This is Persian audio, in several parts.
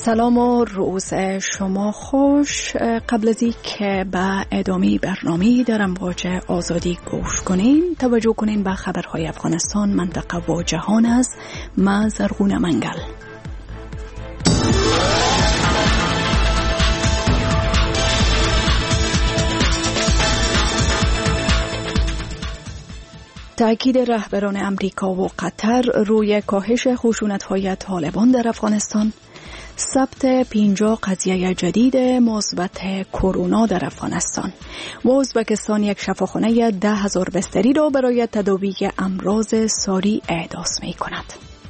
سلام و روز شما خوش. قبل از اینکه به ادامه برنامه در امواج آزادی گوش کنین، توجه کنین به خبرهای افغانستان، منطقه و جهان از من زرغون منگل. تأکید رهبران امریکا و قطر روی کاهش خشونت‌های طالبان در افغانستان، ثبت 50 قضیه جدید مثبت کرونا در افغانستان و ازبکستان یک شفاخانه 10,000 بستری را برای تداوی امراض ساری احداث می کند.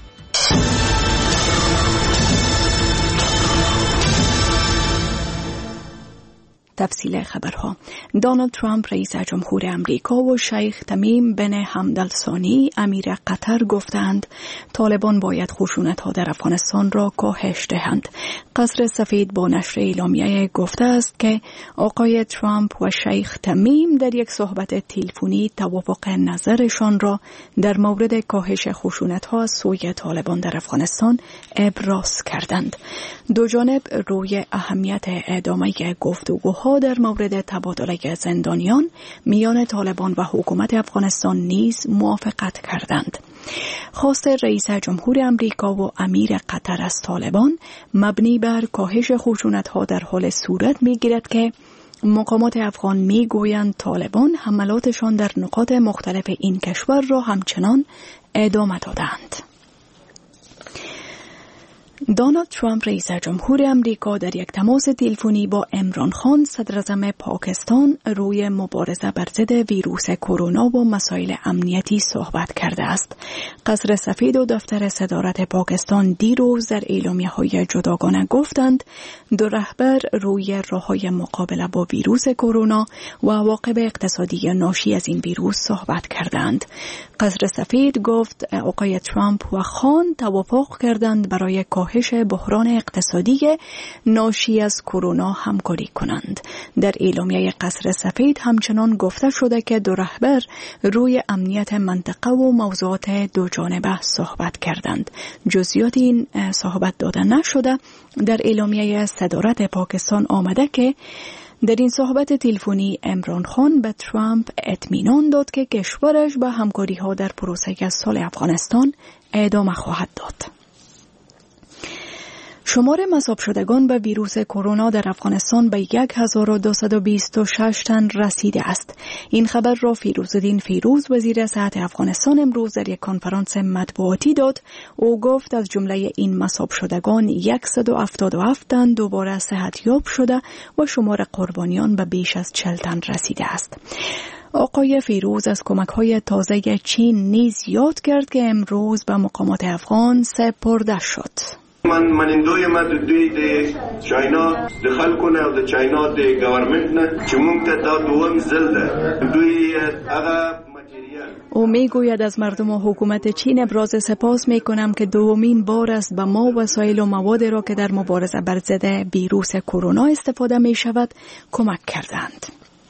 تفصیل خبرها. دونالد ترامپ رئیس جمهور امریکا و شیخ تمیم بن حمد الثانی امیر قطر گفتند طالبان باید خشونت‌ها در افغانستان را کاهش دهند. قصر سفید با نشر اعلامیه گفته است که آقای ترامپ و شیخ تمیم در یک صحبت تلفنی توافق نظرشان را در مورد کاهش خشونت‌ها از سوی طالبان در افغانستان ابراز کردند. دو جانب روی اهمیت ادامه گفتگوها در مورد تبادله زندانیان میان طالبان و حکومت افغانستان نیز موافقت کردند. خواست رئیس جمهور امریکا و امیر قطر از طالبان مبنی بر کاهش خشونت‌ها در حال صورت می‌گیرد که مقامات افغان می‌گویند طالبان حملاتشان در نقاط مختلف این کشور را همچنان ادامه دادند. دونالد ترامپ رئیس جمهور امریکا در یک تماس تلفنی با عمران خان صدر اعظم پاکستان روی مبارزه بر ضد ویروس کرونا و مسائل امنیتی صحبت کرده است. قصر سفید و دفتر صدارت پاکستان دیروز در اعلامیه‌های جداگانه گفتند دو رهبر روی راه‌های مقابله با ویروس کرونا و عواقب اقتصادی ناشی از این ویروس صحبت کردند. قصر سفید گفت آقای ترامپ و خان توافق کردند برای کاهش بحران اقتصادی ناشی از کرونا همکاری کنند. در اعلامیه قصر سفید همچنان گفته شده که دو رهبر روی امنیت منطقه و موضوعات دو جانبه صحبت کردند. جزئیات این صحبت داده نشده. در اعلامیه صدارت پاکستان آمده که در این صحبت تلفنی عمران خان به ترامپ اطمینان داد که کشورش به همکاری‌ها در پروسه صلح افغانستان ادامه خواهد داد. شمار مصاب شدگان به ویروس کرونا در افغانستان به 1226 تن رسیده است. این خبر را فیروزالدین فیروز وزیر صحت افغانستان امروز در یک کنفرانس مطبوعاتی داد. او گفت از جمله این مصاب شدگان 177 تن دوباره صحتیاب شده و شمار قربانیان به بیش از 40 تن رسیده است. آقای فیروز از کمک‌های تازه چین نیز یاد کرد که امروز به مقامات افغان سپرده شد. منندوی ما دوی د چاینا د خلکونه او د چاینا د گورنمنت نه چې موږ ته دا دوم ځل ده دوی هغه او میگوید از مردم و حکومت چین ابراز سپاس میکنم که دومین بار است به ما وسایل و مواد را که در مبارزه بر ضد ویروس کرونا استفاده می شود کمک کردند.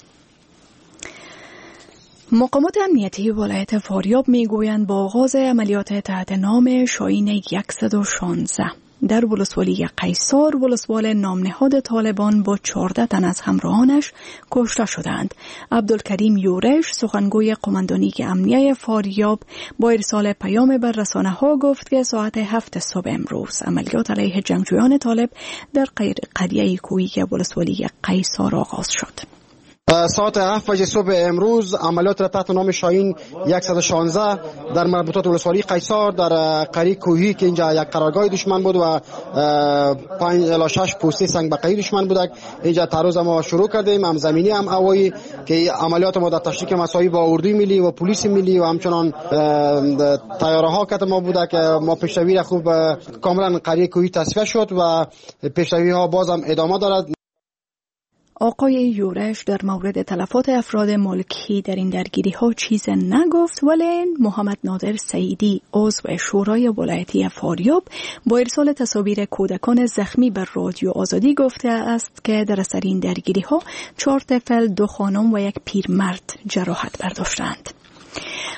مقامات امنیتی ولایت فاریاب میگویند با آغاز عملیات تحت نام شاهین 116 در ولسوالی قیصار، ولسوال نامنهاد طالبان با 14 تن از همراهانش کشته شدند. عبدالکریم یورش سخنگوی قماندانی امنیه فاریاب با ارسال پیام بر رسانه‌ها گفت که ساعت 7 صبح امروز عملیات علیه جنگجویان طالب در قریه کوهی ولسوالی قیصار آغاز شد. ساعت 7 بجه صبح امروز عملیات تحت نام شاهین 116 در مربوطات ولسوالی قیصار در قریه کوهی که اینجا یک قرارگاه دشمن بود و 5 الی 6 پوسته سنگ بقایی دشمن بود، اینجا تعرض ما شروع کردیم، هم زمینی هم هوایی، که عملیات ما در تشریک مساعی با اردوی ملی و پلیس ملی و همچنان طیاره ها که ما بود که ما پیشروی خوب کاملا قریه کوهی تصفیه شد و پیشروی ها باز هم ادامه دارد. آقای یورش در مورد تلفات افراد ملکی در این درگیری ها چیز نگفت، ولی محمد نادر سعیدی عضو شورای ولایتی فاریاب با ارسال تصاویر کودکان زخمی بر رادیو آزادی گفته است که در اثر این درگیری ها 4 طفل، 2 خانم و 1 پیرمرد جراحت برداشتند.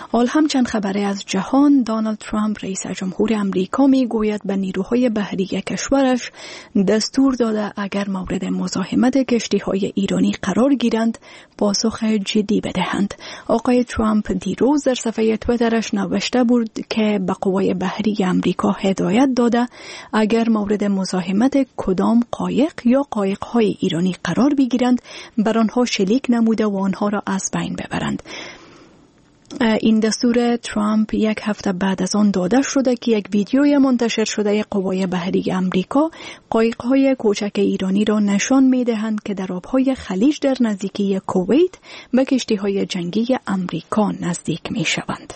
حال همچند خبری از جهان، دونالد ترامپ رئیس جمهور امریکا می گوید به نیروهای بحری کشورش دستور داده اگر مورد مزاحمت کشتی‌های ایرانی قرار گیرند پاسخ جدی بدهند. آقای ترامپ دیروز در صفحه توییترش نوشته بود که به قوای بحری امریکا هدایت داده اگر مورد مزاحمت کدام قایق یا قایق‌های ایرانی قرار بگیرند بر آنها شلیک نموده و آنها را از بین ببرند. این دستور ترامپ یک هفته بعد از آن داده شده که یک ویدیوی منتشر شده قوای بحری امریکا قایق‌های کوچک ایرانی را نشان می‌دهند که در آب‌های خلیج در نزدیکی کویت به کشتی‌های جنگی امریکا نزدیک می‌شوند.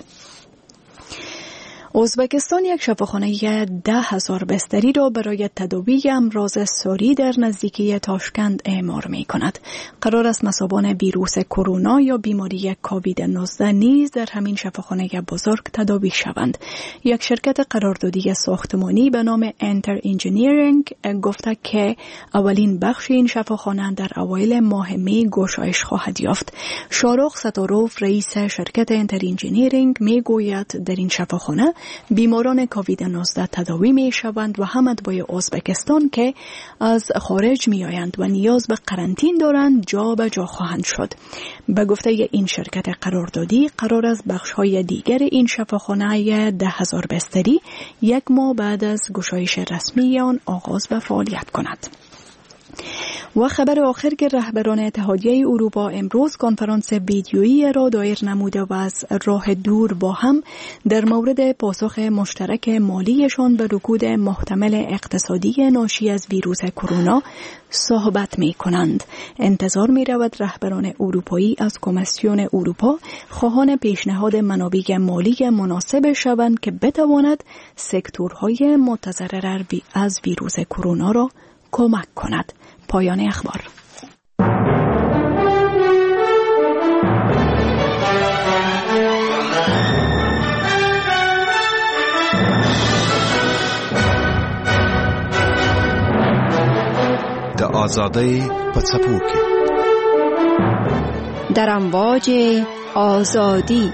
ازبکستان یک شفاخانه 10,000 بستری را برای تداوی امراض ساری در نزدیکی تاشکند اعمار می کند. قرار است مصابان ویروس کرونا یا بیماری کووید 19 نیز در همین شفاخانه بزرگ تداوی شوند. یک شرکت قراردادی ساختمانی به نام انتر انجینیرینگ گفته که اولین بخش این شفاخانه در اوایل ماه می گشایش خواهد یافت. شاروخ ستاروف رئیس شرکت انتر انجینیرینگ می گوید در این شفاخانه بیماران کووید 19 تداوی می شوند و هم اتباع ازبکستان که از خارج می آیند و نیاز به قرنطین دارند جا به جا خواهند شد. به گفته این شرکت قراردادی قرار است بخش های دیگر این شفاخانه 10,000 بستری یک ماه بعد از گشایش رسمی آن آغاز به فعالیت کند. و خبر آخر که رهبران اتحادیه اروپا امروز کنفرانس ویدیویی را دایر نموده و از راه دور با هم در مورد پاسخ مشترک مالیشان به رکود محتمل اقتصادی ناشی از ویروس کرونا صحبت می کنند. انتظار می رود رهبران اروپایی از کمیسیون اروپا خواهان پیشنهاد منابع مالی مناسب شوند که بتواند سکتورهای متضرر از ویروس کرونا را کمک کند. پایان اخبار. د آزادی په څپو کې در امواج آزادی.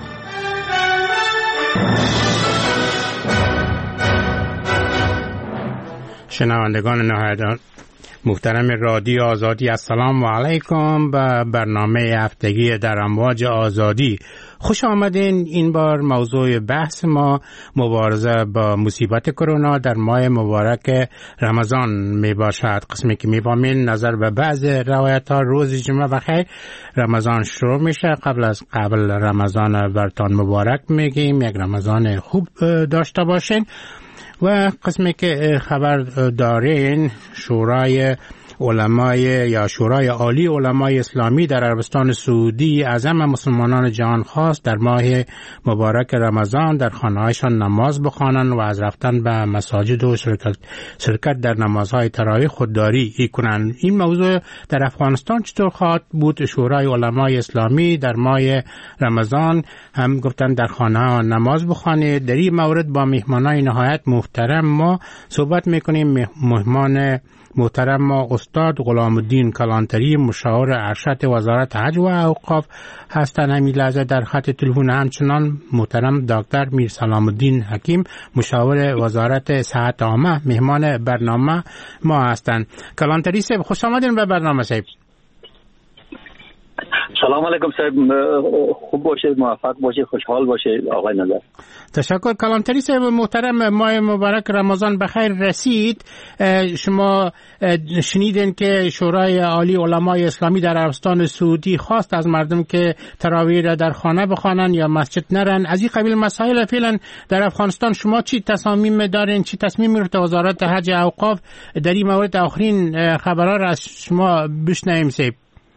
شنوندگان نهایت محترم رادیو آزادی، السلام علیکم به برنامه هفتگی در امواج آزادی. خوش آمدین. این بار موضوع بحث ما مبارزه با مصیبت کرونا در ماه مبارک رمضان می باشد. قسمی که می فهمین نظر به بعض روایت ها روز جمعه بخیر رمضان شروع میشه. قبل رمضان برتان مبارک میگیم، یک رمضان خوب داشته باشین. و قسمی که خبر دارین، شورای علمای یا شورای عالی علمای اسلامی در عربستان سعودی از همه مسلمانان جهان خواست در ماه مبارک رمضان در خانه‌هایشان نماز بخوانند و از رفتن به مساجد و شرکت در نمازهای تراویح خودداری کنند. این موضوع در افغانستان چطور خواهد بود؟ شورای علمای اسلامی در ماه رمضان هم گفتن در خانه نماز بخوانید. در این مورد با مهمانای نهایت محترم ما صحبت میکنیم. مهمان محترم ما استاد غلام الدین کلانتری، مشاور ارشد وزارت حج و اوقاف هستند. همین لحظه در خط تلفن همچنان محترم دکتر میر سلام الدین حکیم، مشاور وزارت صحت عامه مهمان برنامه ما هستند. کلانتری صاحب خوش آمدین به برنامه صاحب. سلام علیکم صاحب، خوب باشید، موفق باشید، خوشحال باشید آقای نظر. تشکر. کلانتری صاحب محترم، ماه مبارک رمضان بخیر رسید. شما شنیدین که شورای عالی علمای اسلامی در عربستان سعودی خواست از مردم که تراویح را در خانه بخوانند یا مسجد نرن. از این قبیل مسائل فعلا در افغانستان شما چی تصامیم دارین؟ چی تصمیم گرفته وزارت حج و اوقاف در این مورد؟ آخرین خبرها را از شما بشنویم صاحب.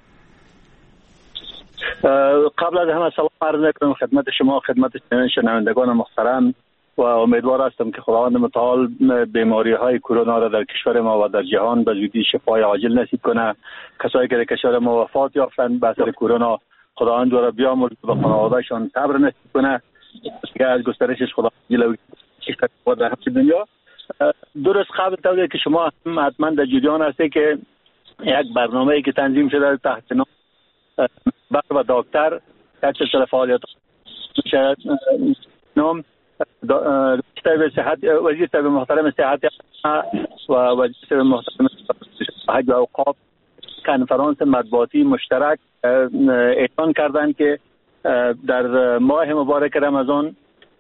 قبل از همه سلام عرض می‌کنم خدمت شما، خدمت شنوندگان محترم و امیدوار هستم که خداوند متعال بیماری‌های کرونا را در کشور ما و در جهان به زودی شفای عاجل نصیب کنه. کسایی که در کشور ما وفات یافتند به اثر کرونا خداوند را بیامرزه و خانواده‌شان صبر نصیب کنه که از گسترشش خداوند جلوی در همه دنیا. درست قبل توضیح که شما حتما در جریان هستید که یک برنامه‌ای که تنظیم شده تحت نام و دکتر یک سلسله فعالیت نام وزیر صاحب محترم صحت و وزیر صاحب محترم حج و اوقاف کنفرانس مطبوعاتی مشترک اعلان کردند که در ماه مبارک رمضان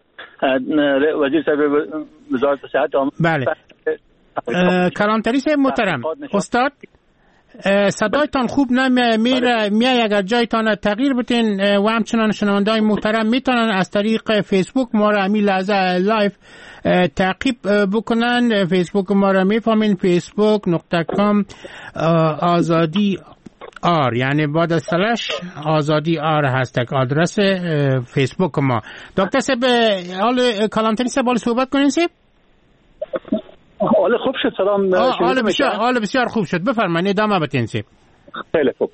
وزیر صاحب وزارت صحت بله کلانتری صاحب محترم استاد صدایتان خوب میره اگر جایتان تغییر بتین و همچنان شنونده‌های محترم میتونن از طریق فیسبوک ما را امی لحظه لایف تعقیب بکنن. فیسبوک ما را میفهمین facebook.com آزادی آر، یعنی بعد از سلش آزادی آر هست آدرس فیسبوک ما. دکتر صاحب حال کلانتری صاحب حال صحبت کنین صاحب. حال خوب شد. سلام. حال بسیار خوب شد. بفرمایید ادامه بدین صاحب. خیلی خوب.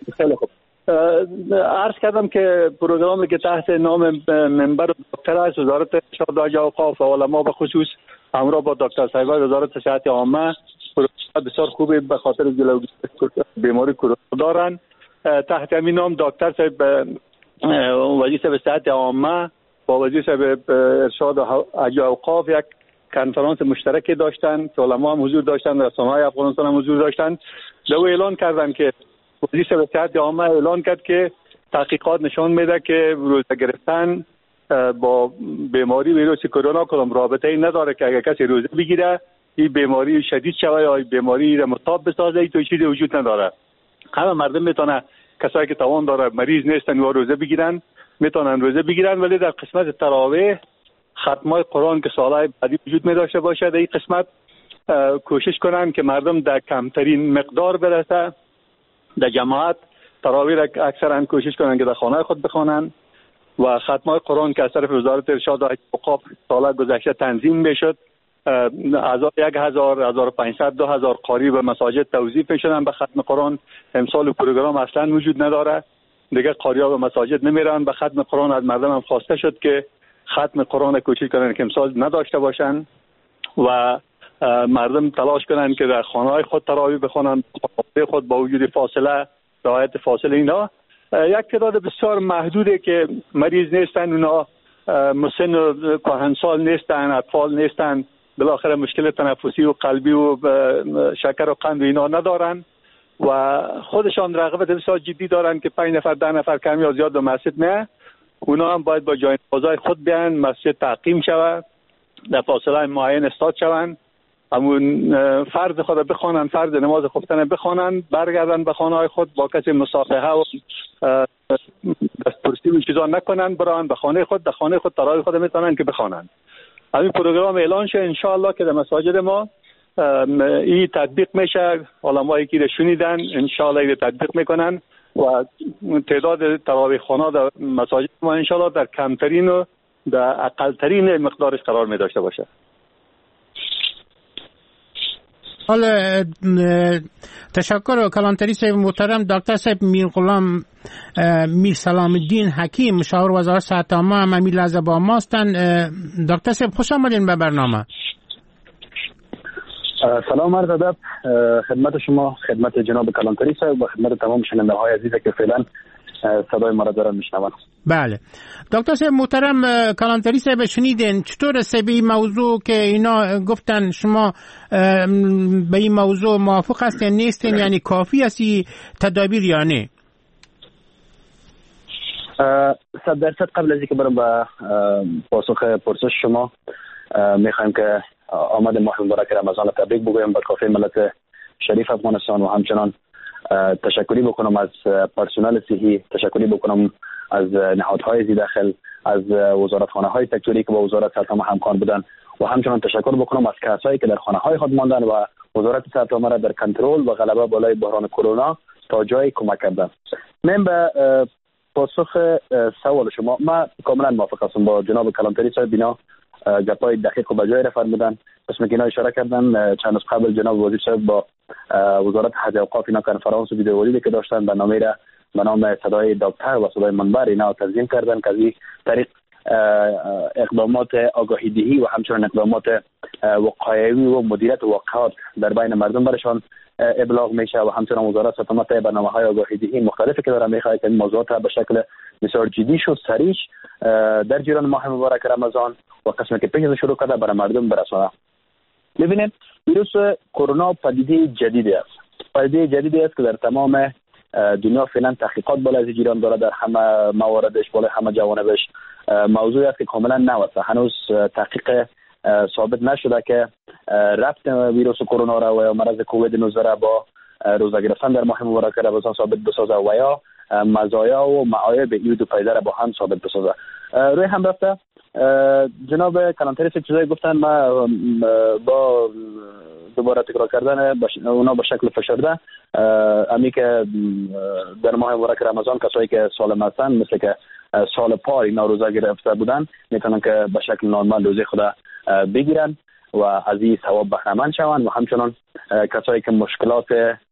عرض کردم که پروگرامی که تحت نام منبر دکتر است وزارت ارشاد و حج و اوقاف و علما به خصوص همراه با دکتر صاحب وزارت صحت عامه بسیار خوبی به خاطر جلوگیری بیماری کرونا دارن. تحت همین نام دکتر صاحب وزیر صاحب صحت عامه با وزیر صاحب ارشاد و حج و اوقاف یک کنفرانس مشترکی داشتن که علما هم حضور داشتن، رسانه‌های افغانستان هم حضور داشتن. دو اعلان کردن که وزیر صاحب صحت عامه اعلان کرد که تحقیقات نشان میده که روزه گرفتن با بیماری ویروس کرونا کدام رابطه‌ای نداره که اگر کسی روزه بگیره این بیماری شدید شوه یا بیماری را مصاب بسازه. این تو چیزی وجود نداره. همه مردم میتونه، کسایی که توان داره مریض نیستن و روزه بگیرن میتونن روزه بگیرن، ولی در قسمت تراویح ختمای قرآن که سالهای بعدی وجود می داشته باشه در این قسمت کوشش کنن که مردم در کمترین مقدار برسه. در جماعت تراویح را اکثرا کوشش کنن که در خانه خود بخوانن و ختمای قرآن که از طرف وزارت ارشاد و حج و اوقاف سال گذشته تنظیم میشد 1000 1500 2000 قاری به مساجد توزیع میشدن به ختم قرآن. امسال پروگرام اصلا وجود نداره، دیگه قاری‌ها به مساجد نمیرن. به ختم قرآن از مردم هم خواسته شد که ختم قرآن کوشش کنن که امسال نداشته باشن و مردم تلاش کنن که در خانه‌های خود تراویح بخونن، خود با وجود فاصله، رعایت فاصله. اینا یک تعداد بسیار محدوده که مریض نیستن، اونا مسن و کهنسال نیستن، اطفال نیستن، بالاخره مشکل تنفسی و قلبی و شکر و قند و اینا ندارن و خودشان رغبت بسیار جدی دارن که 5 نفر 10 نفر کم یا زیاد به مسجد نه. اونا هم باید با جانبازای خود بیان، مسجد تعقیم شود، در فاصله معین استاد شوند، همون فرض خود بخوانند، فرض نماز خفتن بخوانند، برگردن به خانه‌های خود، با کسی مصافحه و دستپرسی و چیزا نکنند، بران به خانه خود، در خانه خود تراویح خود میتونن که بخوانند. همین پروگرام اعلان شه ان شاء الله که در مساجد ما این تطبیق میشه. علمایی که شنیدن ان شاء الله این تطبیق میکنن و تعداد تراویح خانه در مساجد ما ان شاء الله در کمترین و در اقلترین مقدارش قرار می داشته باشه. حالا تشکر کلانتری صاحب محترم. دکتر صاحب میرغلام میر سلام الدین حکیم مشاور وزارت صحت عامه هم امی لحظه با ماستن. دکتر صاحب خوش آمدین به برنامه. سلام عرض ادب خدمت شما، خدمت جناب کلانتری صاحب و خدمت تمام شنونده های عزیز که فعلا صدای ما را دارن میشنون. بله دکتر صاحب محترم، کلانتری صاحب شنیدین چطور به این موضوع که اینا گفتن شما به این موضوع موافق هستین نیستین؟ یعنی کافی است تدابیر یا نه؟ 100% قبل از اینکه برم به پاسخ پرسش شما میخوایم که آمد ماه مبارک رمضان تبریک بگویم به کافه ملت شریف افغانستان و همچنان تشکری بکنم از پرسنل صحی، تشکری بکنم از نهادهای زیرداخل، از وزارتخانه های سکتوری که با وزارت صحت عامه همکار بودن و همچنان تشکر بکنم از کسایی که در خانه های خود ماندن و وزارت صحت عامه را در کنترل و غلبه بالای بحران کرونا تا جای کمک کردن. من به پاسخ سوال شما من کاملا موافق هستم با جناب کلانتری صاحب. اینا گپای دقیق و بجای را فرمودن. قسمی که اینا اشاره کردن چند روز قبل جناب وزیر صاحب با وزارت حج و اوقاف اینا کنفرانس ویدئویی که داشتن برنامه را به نام صدای دکتر و صدای منبر اینا تنظیم کردن که از این طریق اقدامات آگاهی دهی و همچنین اقدامات وقایوی و مدیریت واقعات در بین مردم برشان ابلاغ میشه و همچنین وزارت سلامت برنامه‌های آگاهی‌دهی مختلفی که داره میخواد این موضوعات به شکل بسیار جدی و سریع در جریان ماه مبارک رمضان و قسمی که پیش شروع کرده برای مردم برسونه. ببینید ویروس کرونا پدیده جدیدی است. پدیده جدیدی است که در تمام دنیا فعلا تحقیقات بالای جریان داره، در همه مواردش بالای همه جوانبش موضوعی است که کاملا نو است. هنوز تحقیق ثابت نشده که ربط ویروس کرونا را و یا مرض کووید 19 را با روزه گرفتن در ماه مبارک رمضان ثابت بسازه و یا مزایا و معایب این دو پدیده را با هم ثابت بسازه. روی هم رفته جناب کلانتری سه چیزایی گفتن، ما با دوباره تکرار کردن اونا به شکل فشرده امی که در ماه مبارک رمضان کسایی که سالم هستن مثل که سال پار اینا روزه گرفته بودن میتونن که به شکل نرمال روزه خود بگیرن و از این ثواب بهره مند شوند و همچنان کسایی که مشکلات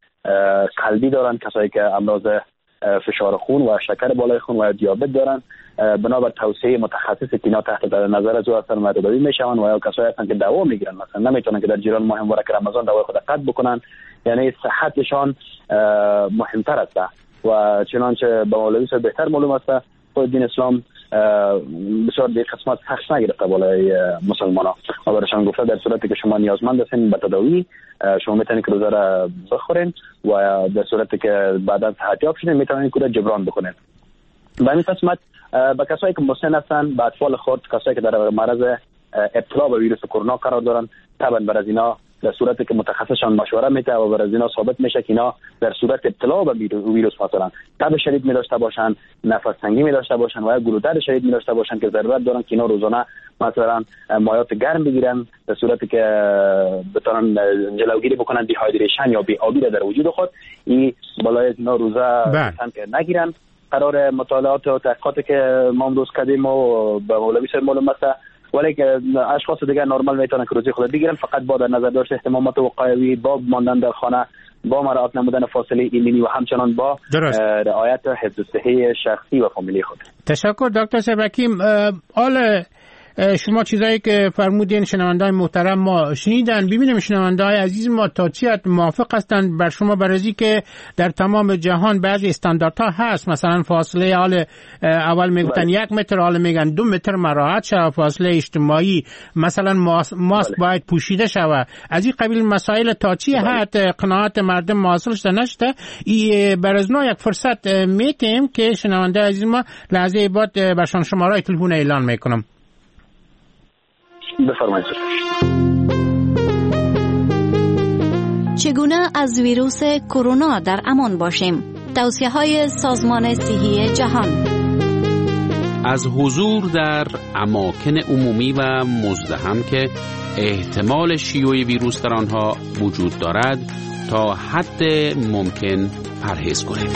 قلبی دارن، کسایی که امراض فشار خون و شکر بالای خون و دیابت دارن بنابر توصیه متخصص که اینا تحت نظر از او هستن و تداوی میشون و یا کسایی هستن که دوا میگیرن مثلا نمیتونن که در جریان ماه مبارک رمضان دوای خود قطع بکنن، یعنی صحتشان مهمتر است و چنانچه به مولوی صاحب بهتر معلوم است خود دین اسلام بسیار به قسمت سخت نگرفته بالای مسلمانان و برایشان گفته در صورتی که شما نیازمند هستین به تداوی شما میتونید که روزه را بخورین و در صورتی که بعدا صحتیاب شدین میتونید که جبران بکنین. به این قسمت به کسایی که مسن هستن، به اطفال خود، کسایی که در معرض ابتلا به ویروس کرونا قرار دارن، طبعا بر از اینا در صورتی که متخصصشان مشوره میده و بر از اینا ثابت میشه که اینا در صورت ابتلا به ویروس مثلا تب شدید می داشته باشن، نفس تنگی می داشته باشن و یا گلودرد شدید می داشته باشن که ضرورت دارن که اینا روزانه مثلا مایات گرم بگیرن در صورتی که بتونن جلوگیری بکنن دیهایدریشن یا بی‌آبی در وجود خود. این بالای اینا روزه که نگیرن. قرار مطالعات و تحقیقاتی که ما امروز کردیم و به مولوی صاحب معلوم است ولی که اشخاص دیگر نرمال میتونن که روزی خود بگیرن، فقط با در نظر داشت اهتمامات وقایوی، با ماندن در خانه، با مراعات نمودن فاصله ایمنی و همچنان با رعایت حفظ صحی شخصی و فامیلی خود. تشکر دکتر سبکیم. شما چیزایی که فرمودین شنونده‌های محترم ما شنیدن. ببینیم شنونده‌های عزیز ما تا چی حد موافق هستند بر شما بررسی که در تمام جهان بعضی استانداردها هست، مثلا فاصله حال اول میگفتن 1 متر، حال میگن 2 متر مراعات شود، فاصله اجتماعی مثلا ماسک باید پوشیده شود. از این قبیل مسائل تا چی حد قناعت مردم حاصل شده نشده. بر از نوع یک فرصت میتیم که شنونده عزیز ما لحظه بعد برشان شماره تلفن اعلان میکنم. بفرمایید. چگونه از ویروس کرونا در امان باشیم؟ توصیه‌های سازمان صحی جهان. از حضور در اماکن عمومی و مزدحم که احتمال شیوع ویروس در آنها وجود دارد تا حد ممکن پرهیز کنیم.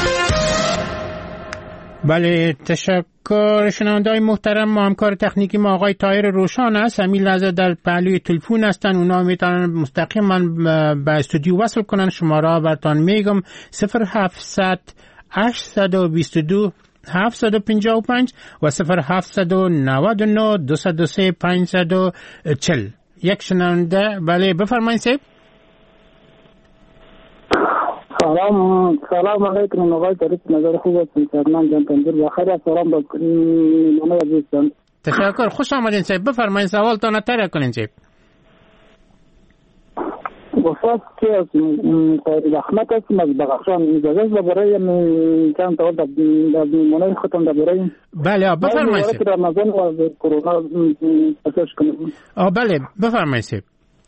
بله، تشکر. شنونده‌های محترم، ما همکار تکنیکی ما آقای طاهر روشان است، همین لحظه در پهلوی تلفن هستن. اونا میتونن مستقیما به استودیو وصل کنن. شماره براتون میگم 0700 822 755 و 0799 203 540. یک شنونده. بله بفرمایید صاحب. سلام علیکم آقای طریق، نظر خوب هستید؟ سرمان جان تندور بخیر. سلام با مامان عزیزم. تشکر، خوش آمدین صاحب. بفرمایید سوالتون طرح کنین صاحب. وفات که از رحمت هستم از بخشان اجازه برای چند تا در میمونه خودم درباره بله بفرمایید صاحب. رمضان و کرونا پسش کنم. بله بفرمایید صاحب.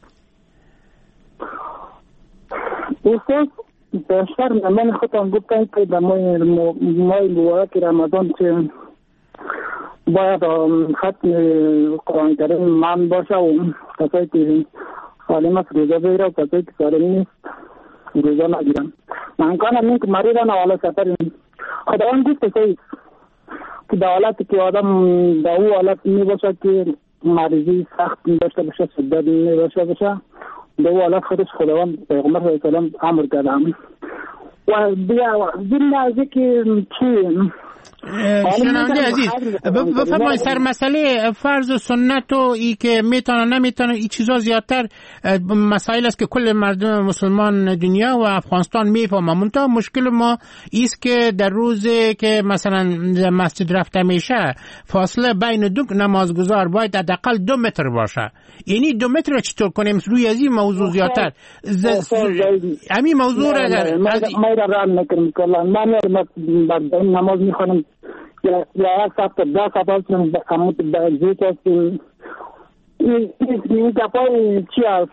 استاد بیشتر من خودم گفتم که در ماه مبارک رمضان که باید ختم قرآن کریم من باشه و کسایی که سالم است روزه بگیره و کسایی که سالم نیست روزه نگیرن. من کنم این که مریضان حالا سفر خداوند گفت که در حالتی که آدم در او حالت می باشه که مریضی سخت می داشته باشه، شدت می داشته باشه، در او حالت خودش خداوند پیغمبر صلی الله علیه و سلم امر کرده و بیا زیر که چی شنونده عزیز بفرمایید سر مسئله فرض و سنت و ای که میتونه نمیتونه این چیزا زیادتر مسائل است که کل مردم مسلمان دنیا و افغانستان میفهمن. منتها مشکل ما ایست که در روزی که مثلا مسجد رفته میشه فاصله بین دو نمازگزار باید حداقل 2 متر باشه. یعنی 2 متر رو چطور کنیم روی از این موضوع زیادتر همین موضوع را اگر ما را رام نکنم کلا من نماز میخوانم یا یک ساعت 10 ساعت همون بازیت هستیم این دفعه چی هست؟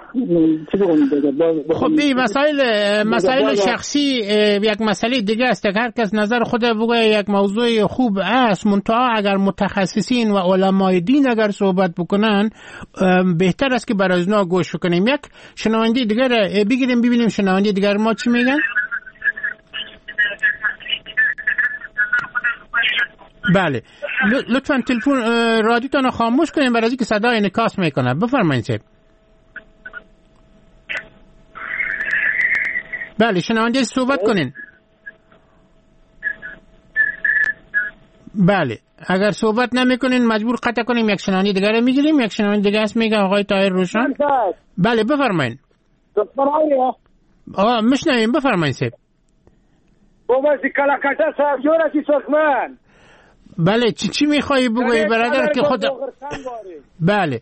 خب این مسائل شخصی یک مسئله دیگه است که هر کس نظر خود بگه یک موضوع خوب است. منتها اگر متخصصین و علمای دین اگر صحبت بکنن بهتر است که برای اونا گوش کنیم. یک شنونده دیگر بگیریم ببینیم شنونده دیگر ما چی میگن. بله لطفا تلفن رادیوتون رو خاموش کنیم برای اینکه صدای انعکاس میکنه. بفرمایید صاحب. بله شنونده صحبت کنین. بله اگر صحبت نمیکنین مجبور قطع کنیم یک شنونده دیگر رو میگیریم. یک شنونده دیگر است میگه آقای طاهر روشن. بله بفرمایید. آقا مشنویم بفرمایید صاحب. بله چی میخوایی بگویی برادر که خود بله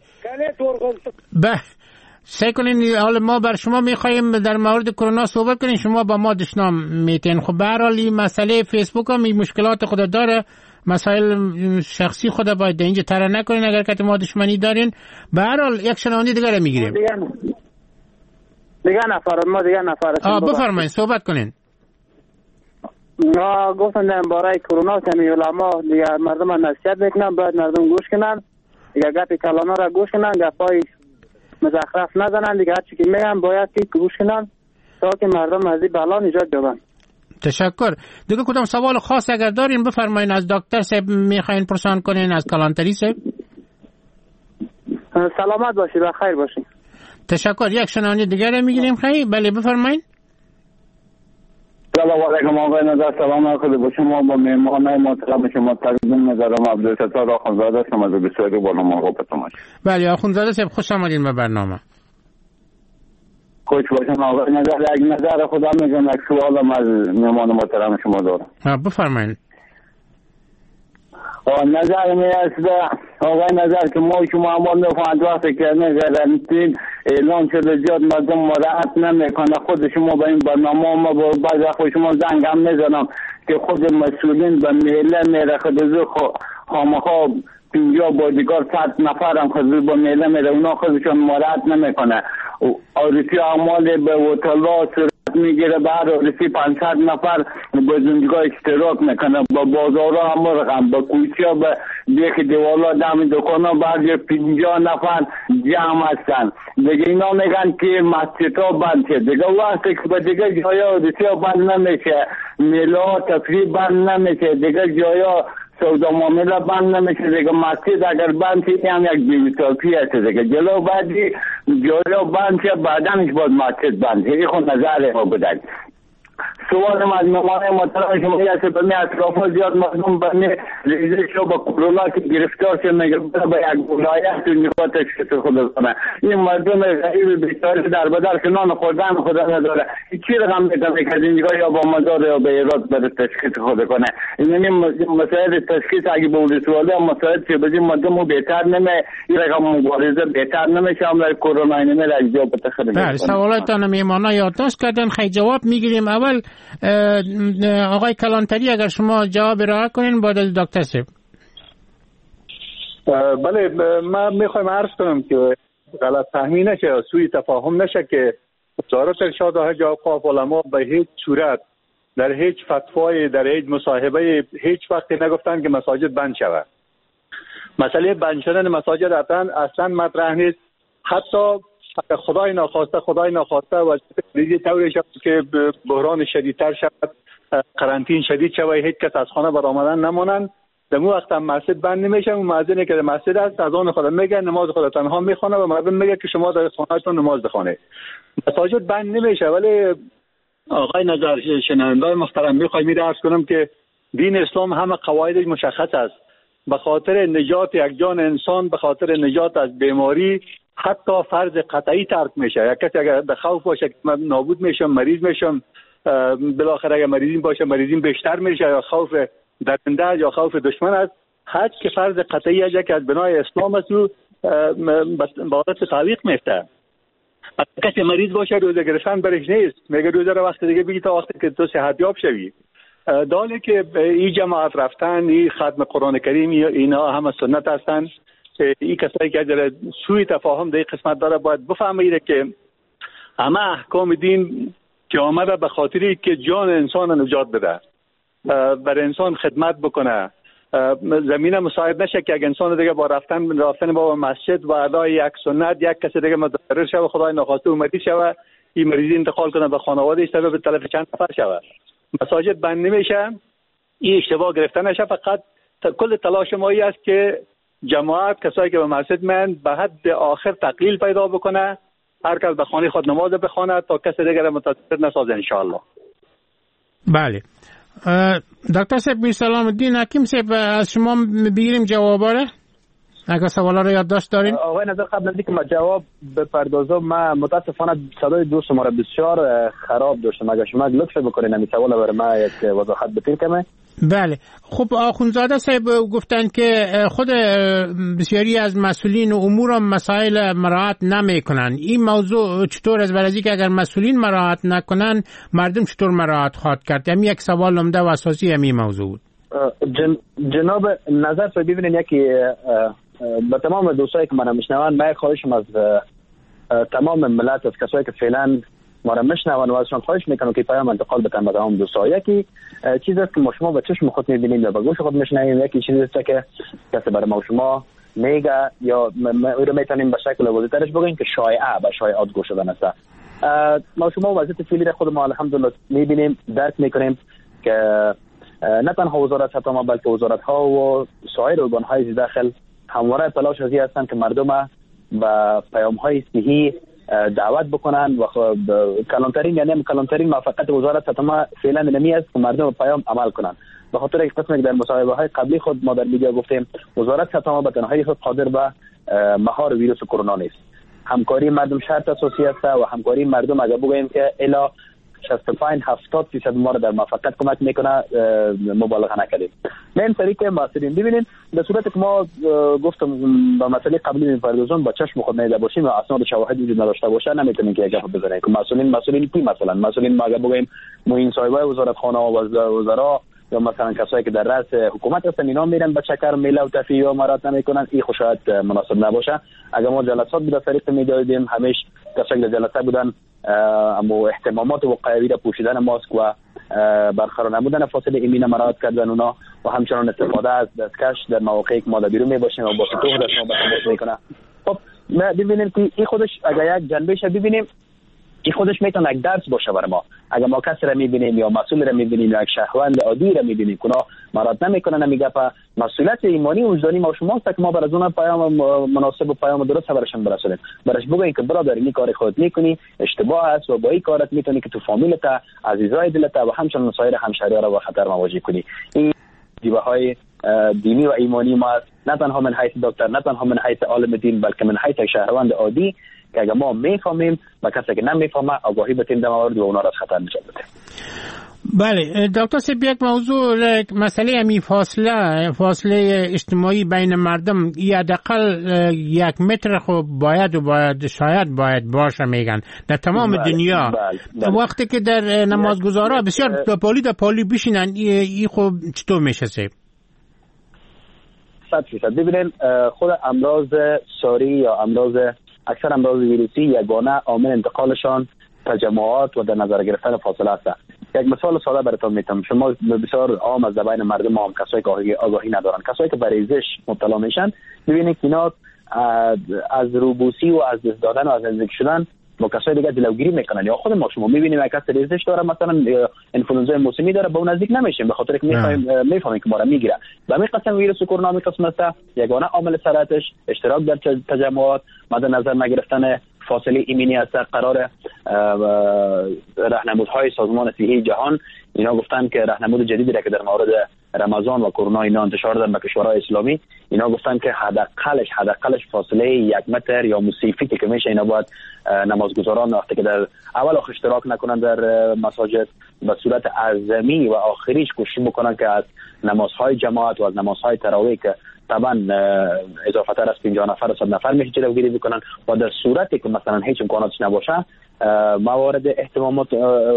سعی کنین حالا ما بر شما میخواییم در مورد کرونا صحبت کنین شما با ما دشنام میتین. خب به هر حال این مسئله فیسبوک هم مشکلات خود داره. مسائل شخصی خود باید اینجا طرح نکنین اگر که ما دشمنی دارین. به هر حال یک شنونده دیگه میگیریم. دیگه نفر بفرمایید صحبت کنین. گفتن در باره کرونا کمی علما دیگه مردم نصیحت میکنن باید مردم گوش کنن دیگه گپ کلانا را گوش کنن گپای مزخرف نزنن دیگه هرچی که میگن باید که گوش کنن تا که مردم از این بلا نجات یابن. تشکر. دیگه کدام سوال خاص اگر دارین بفرمایید. از دکتر صاحب میخواین پرسان کنین از کلانتری صاحب؟ سلامت باشید و خیر باشید. تشکر. یک شنونده دیگر میگیریم. خیلی بله بفرمایید. سلام علیکم آقای نظر. سلام علیکم با شما با مهمانای محترم شما تقدیم نظرم عبدالستار آخوندزاده هستم از بسیاری بالا محبتتون باشه. بله آخوندزاده صاحب خوش آمدین به برنامه. خوش باشم آقای نظر. یک نظر خدا میگم یک سوالم از مهمان محترم شما دارم. بفرمایید. نظر می است آقای نظر که ما شما عمال میفهمد وقتی که نگرانتین اعلان شده زیاد مردم مراعات نمیکنه. خود شما به این برنامه ما بعضی وقت شما زنگ هم میزنم که خود مسئولین به میله میره خود خامخا 50 بادیگار 100 نفر هم خود به میله میره اونا خودشون مراعات نمیکنه. آرسی اعمال به وطلا میگیره بعد رسی 500 نفر به زندگاه اشتراک میکنه با بازارها هم رقم با کوچه به دیگه دیوالا دم دکانا بعد 50 نفر جمع هستن دیگه اینا میگن که مسجد ها بند شد دیگه وقتی که به دیگه جایا رسی ها بند نمیشه میلا تفریح بند نمیشه دیگه جایا سودا معامله بند نمیشه دیگه مسجد اگر بند شد هم یک بی‌مثالی هست دیگه جلو بعدی جایا بند شد بعدنش باید مسجد بند شد. خود نظر ما بدن. سوالم از مهمان محترم شما هست به می اطرافا زیاد مردم به می ریزش رو با کرونا که گرفتار شد میگه به یک ولایت دنیا تشخیص خود کنه. این مردم غریب بیچاره در بدر که نان خوردن خدا نداره چی رقم میتونه که اینجا یا با مزار یا به ایراد بره تشخیص خود کنه. این مسائل تشخیص اگه به ولسوالی هم مسائل چه بدیم مردم بهتر نمی این رقم مبارزه بهتر نمیشه هم در کرونا اینه میره اجزا بتخیل. بله سوالاتان میمانا یادداشت کردن خیلی جواب میگیریم. اول آقای کلانتری اگر شما جواب ارائه کنین بعد از دکتر صاحب. بله من میخوایم عرض کنم که غلط فهمی نشه سوء تفاهم نشه که وزارت ارشاد و حج اوقاف علما به هیچ صورت در هیچ فتوای در هیچ مصاحبه هیچ وقت نگفتن که مساجد بند شود. مسئله بند شدن مساجد اصلا مطرح نیست. حتی خدای ناخواسته و ریزی طوری شد که بحران شدیدتر شد قرنطین شدید شد هیچ کس از خانه برآمدن نمانند در اون وقت هم مسجد بند نمیشه. اون مؤذنی که در مسجد است از آن خود میگه نماز خود تنها میخونه و مردم میگه که شما در خانه‌تون نماز بخونه. مساجد بند نمیشه. ولی آقای نظر شنوندگان محترم میخوایم عرض کنم که دین اسلام همه قواعدش مشخص است. به خاطر نجات یک جان انسان، به خاطر نجات از بیماری، حتی فرض قطعی ترک میشه. یک کسی اگر به خوف باشه که من نابود میشم، مریض میشم، بالاخره اگر مریضین باشه مریضین بیشتر میشه، یا خوف درنده یا خوف دشمن است، حج که فرض قطعی است که از بنای اسلام است و با عادت تعویق میفته. کسی مریض باشه روزه گرفتن برش نیست، میگه روزه رو وقت دیگه بگی تا وقتی که تو صحت یاب شوی. داله که این جماعت رفتن، این ختم قرآن کریم، اینا همه سنت هستن. این کسایی که در سوی تفاهم در قسمت داره باید بفهمید که همه احکام دین که آمده به خاطری که جان انسان نجات بده، بر انسان خدمت بکنه، زمینه مساعد نشه که اگه انسان دیگه با رفتن با مسجد و ادای یک سنت یک کسی دیگه متضرر شه، خدای نخواسته و مریض شه، این مریضی انتقال کنه به خانواده‌اش، سبب تلف چند نفر شه. مساجد بند نمیشه، این اشتباه گرفته نشه. فقط کل تلاش ما ای است که جماعت کسایی که به مسجد میان به حد آخر تقلیل پیدا بکنه، هر کس به خانه خود نماز بخونه تا کسی دیگر متضرر نسازه ان شاء الله. بله. دکتر صاحب میر سلام الدین حکیم صاحب، از شما بگیریم جواباره اگر سوالا رو یادداشت دارین. آقای نظر قبل از اینکه ما جواب بپردازم، من متاسفانه صدای دوست ما را بسیار خراب داشتم. اگر شما لطف بکنین این سوال برای ما یک وضاحت بدین کمه. بله. خب آخوندزاده صاحب گفتن که خود بسیاری از مسئولین امور مسائل مراعات نمیکنن. این موضوع چطور است؟ برای اینکه اگر مسئولین مراعات نکنن مردم چطور مراعات خواهد کرد؟ همین یک سوال عمده و اساسی همین موضوع بود. جناب نظر تو ببینید، یکی به تمام دوستایی که من میشنون، من خواهشم از تمام ملت، از کسایی که فعلا ما را میشنون و ازشان خواهش میکنم که پیام انتقال بدن به تمام دوستا. یکی چیزی است که ما شما به چشم خود میبینیم یا به گوش خود میشنویم، یکی چیزی است که کسی برای ما شما میگه یا رو میتونیم به شکل واضح‌ترش بگیم که شایعه به شایعات گوش دادن است. ما شما وضعیت فعلی خود ما الحمدلله میبینیم، درک میکنیم که نه تنها وزارت ستما بلکه وزارت ها و سایر ارگان های داخل همواره تلاش ازی هستند که مردم به پیام های صحی دعوت بکنن و کلانترین، یعنی کلانترین موافقت وزارت ستما فعلا نمی است که مردم به پیام عمل کنن. به خاطر یک قسمی که در مصاحبه های قبلی خود ما در میدیا گفتیم، وزارت ستما به تنهایی خود قادر به مهار ویروس کرونا نیست. همکاری مردم شرط اساسی است و همکاری مردم اگر بگوییم که الا 65-70% ما را در موفقیت کمک میکنه، مبالغه نکردیم. من طریق مسئولین ببینید، به صورت که ما گفتم با مسئله قبلی میپردازم، با چشم خود نیده باشیم و اسناد شواهد وجود نداشته باشه نمیتونیم که گپ بزنیم که مسئولین کی، مثلا مسئولین ما اگر بگیم معین صاحبای وزارت خانه و وزرا یا مثلا کسایی که در رأس حکومت هستن، اینا میرن به چکر میله و تفریح و مرات نمیکنن، این شاید مناسب نباشه. اگر ما جلسات به طریق میدادیم، همیشه کسایی که جلسه بودن اما اهتمامات وقایوی را پوشیدن ماسک و برقرار نمودن فاصله ایمنی مراعات کردن اونا و همچنان استفاده از دستکش در مواقعی که ما در بیرون میباشیم و با سطوح دست ما بتماس میکنه. خب ببینیم که این خودش اگر یک جنبهش ببینیم، این خودش میتونه یک درس باشه برای ما. اگر ما کسی را میبینیم یا مسئول را میبینیم یا یک شهروند عادی را میبینیم که مراعات نمیکنه، نمیگه مسئولیت ایمانی و وجدانی ما شماست که ما برای اون پیام مناسب و پیام درست براشون برسونیم. برش بگوین که برادر این کار خودت میکنی اشتباه است و با این کارت میتونی که تو فامیلت، عزیزای دلت و همچنین سایر همشهری‌ها را با خطر مواجه کنی. این دیوهای دینی و ایمانی ما نه تنها من حیث دکتر، نه تنها من حیث عالم دین، بلکه من حیث شهروند عادی که اگر ما میفهمیم و کسی که نمیفهمه آگاهی بتیم در مورد اونا را از خطر نجات بدیم. بله دکتر صاحب، یک موضوع مسئله همین فاصله اجتماعی بین مردم حداقل 1 متر خب شاید باید باشه میگن در تمام دنیا. وقتی که در نمازگزارا بسیار در پالی بشینن، این خب چطور میشه صاحب؟ 100% ببینید، خود امراض ساری یا اکثر امراض ویروسی یگانه عامل انتقالشان تجمعات و در نظر گرفتن فاصله است. یک مثال ساده براتون میتونم. شما بسیار عام از زبان مردم هم کسایی که آگاهی ندارن، کسایی که به ریزش مبتلا میشن، ببینید که اینا از روبوسی و از دست دادن و از نزدیک شدن با کسای دیگه جلوگیری میکنن. یا خود ما شما میبینیم یک کس ریزش داره، مثلا انفلوئنزای موسمی داره، با اون نزدیک نمیشیم به خاطر که میفهمیم که ما را میگیره. به همین قسم ویروس کرونا می قسم است یگانه عامل سرطش اشتراک در تجمعات، مد نظر نگرفتن فاصله ایمنی است. قرار راهنمودهای سازمان صحی جهان اینا گفتن که راهنمود جدیدی را که در مورد رمضان و کرونا اینا انتشار دادن به کشورهای اسلامی، اینا گفتن که حداقلش فاصله 1 متر یا موسیفی که میشه اینا باید نمازگزاران وقتی که در اول اشتراک نکنن در مساجد به صورت اعظمی و آخریش کوشش بکنن که از نمازهای جماعت و از نمازهای تراویح که طبعا اضافه تر از 50 نفر و 100 نفر میشه جلوگیری بکنن و در صورتی که مثلا هیچ امکاناتش نباشه موارد اهتمامات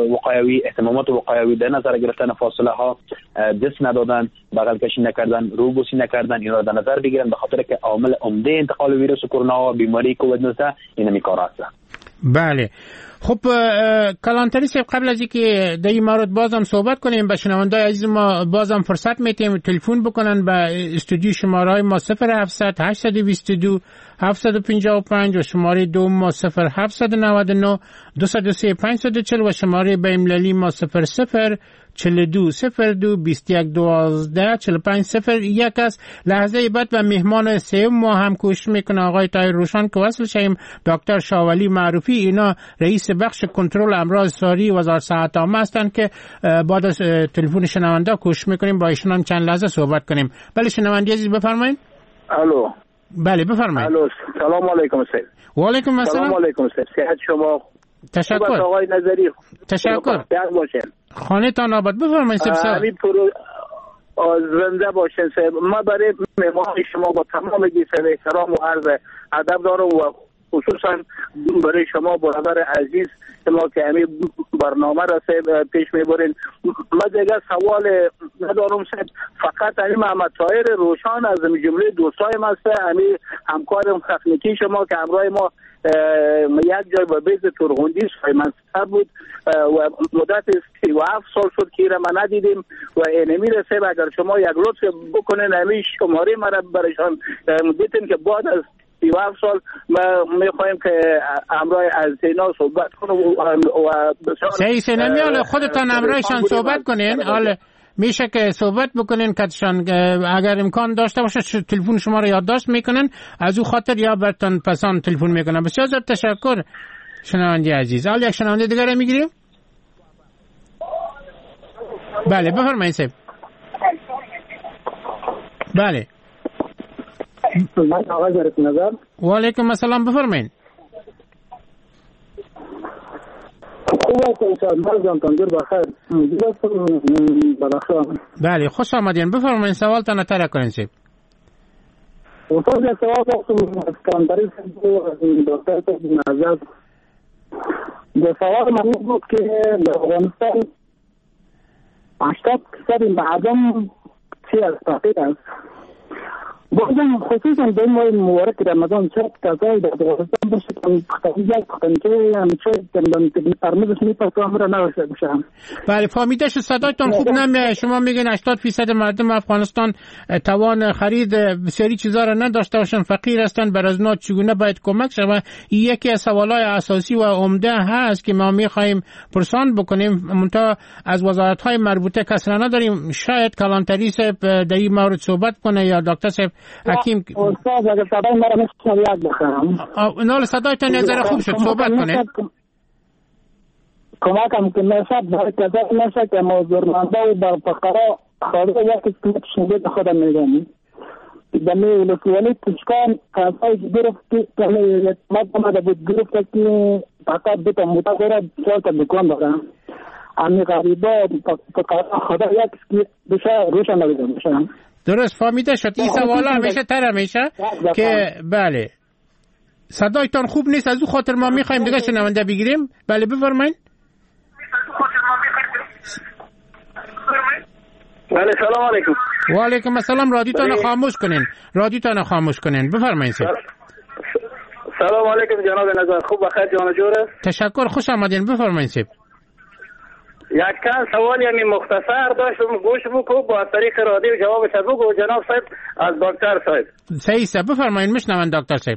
وقایوی در نظر گرفتن فاصله ها دست ندادن، بغل کشی نکردن، روبوسی نکردن، اینا در نظر بگیرن، به خاطر که عامل عمده انتقال ویروس کرونا و بیماری کووید 19 این میکار هست. بله خب کلانتری صاحب، قبل از اینکه در این مورد بازم صحبت کنیم به شنوندای عزیز ما بازم فرصت میتیم تلفن بکنن به استودیو شماره ما 0700 822 755 و شماره دوم ما 0799 203 540 و شماره بین‌المللی ما 00 42 02 21 12 45 01 است. لحظه بعد و مهمان سوم ما هم کوشش میکنه آقای طاهر روشن که وصل شیم، دکتر شاولی معروفی، اینا رئیس بخش کنترل امراض ساری وزارت صحت عامه هستند که بعد از تلفن شنونده کوشش میکنیم با ایشون هم چند لحظه صحبت کنیم. بله شنونده عزیز بفرمایید. الو. بله بفرمایید. الو سلام علیکم سید. و علیکم السلام. سلام علیکم سید. صحت شما؟ تشکر. آقای نظری. تشکر. باشین. خانه تان آباد. بفرمایید همین زنده باشین سید. ما برای مهمان شما با تمام گیسر احترام و عرض ادب دارم و خصوصا برای شما برادر عزیز ما که همین برنامه را پیش میبرین. ما دیگه سوال ندارم سید، فقط همین محمد طاهر روشن از جمله دوستای ما است، همین همکار تکنیکی شما که همراه ما یک جای با بیز ترغوندی سایمنستر بود و مدت 37 سال شد که ما ندیدیم و اینمی رسید. اگر شما یک لطف بکنین همین شماره مرا برایشان دیدین که بعد از 37 سال ما میخوایم که امرای از اینا صحبت کنم و سعی نمیاله خودتان امرایشان صحبت کنین. حالا میشه که صحبت بکنین کتشان اگر امکان داشته باشه تلفن شما رو یادداشت میکنن، از او خاطر یا برتون پسان تلفن میکنن. بسیار زیاد تشکر شنونده عزیز. حالا یک شنونده دیگر میگیریم. بله بفرمایید صاحب. بله و علیکم السلام بفرمایید. بله خوش آمدین، بفرمایید سوالتان طرح کنین صاحب. سوال من بود که در افغانستان 80% معدن چی از تحقیق است. بازم خصوصا در ماه مبارک رمضان شد کسایی در افغانستان باشد تحقیق کنند که همیشه ترمزش میپرسه همه را نوشته باشم. بله فهمیده شد. صدایتان خوب نمیاد. شما میگین 80% مردم افغانستان توان خرید بسیاری چیزا را نداشته باشن، فقیر هستند، بر از چگونه باید کمک شود. این یکی از سوالای اساسی و عمده هست که ما میخوایم پرسان بکنیم، منتها از وزارت‌های مربوطه کس را نداریم. شاید کلانتری صاحب در این مورد صحبت کنه یا دکتر صاحب حکیم. استاد اگر صدای مرا میشنوید یاد بخرم. نال صدایتان یه ذره خوب شد، صحبت کنه. کمکم که نشد برای کسایی نشد که موضوعمنده و بر فقرا خواهده یکی که شنبه خودم میگم دمی ولسوالی پشکان کسایی گرفتی که مدامده بود گرفته که فقط بیتا متقره چهار تا دکان دارم امی غریبا فقرا خدا یکی که بشه روشن نبیدم بشم. درست فهمیده شد. این سوالا همیشه تر میشه که بله صدایتان خوب نیست، از او خاطر ما میخوایم دیگه شنونده بگیریم. بله بفرمایید. بله سلام علیکم. و علیکم السلام. رادیوتان خاموش کنین. بفرمایید. سلام علیکم جناب نظر، خوب بخیر جان جوره. تشکر، خوش آمدین. بفرمایید. یک چند سوال یعنی مختصر داشتم گوش بکو با طریق رادیو جوابش بگو جناب صاحب از دکتر صاحب. صحیح بفرمایید میشنوم دکتر صاحب.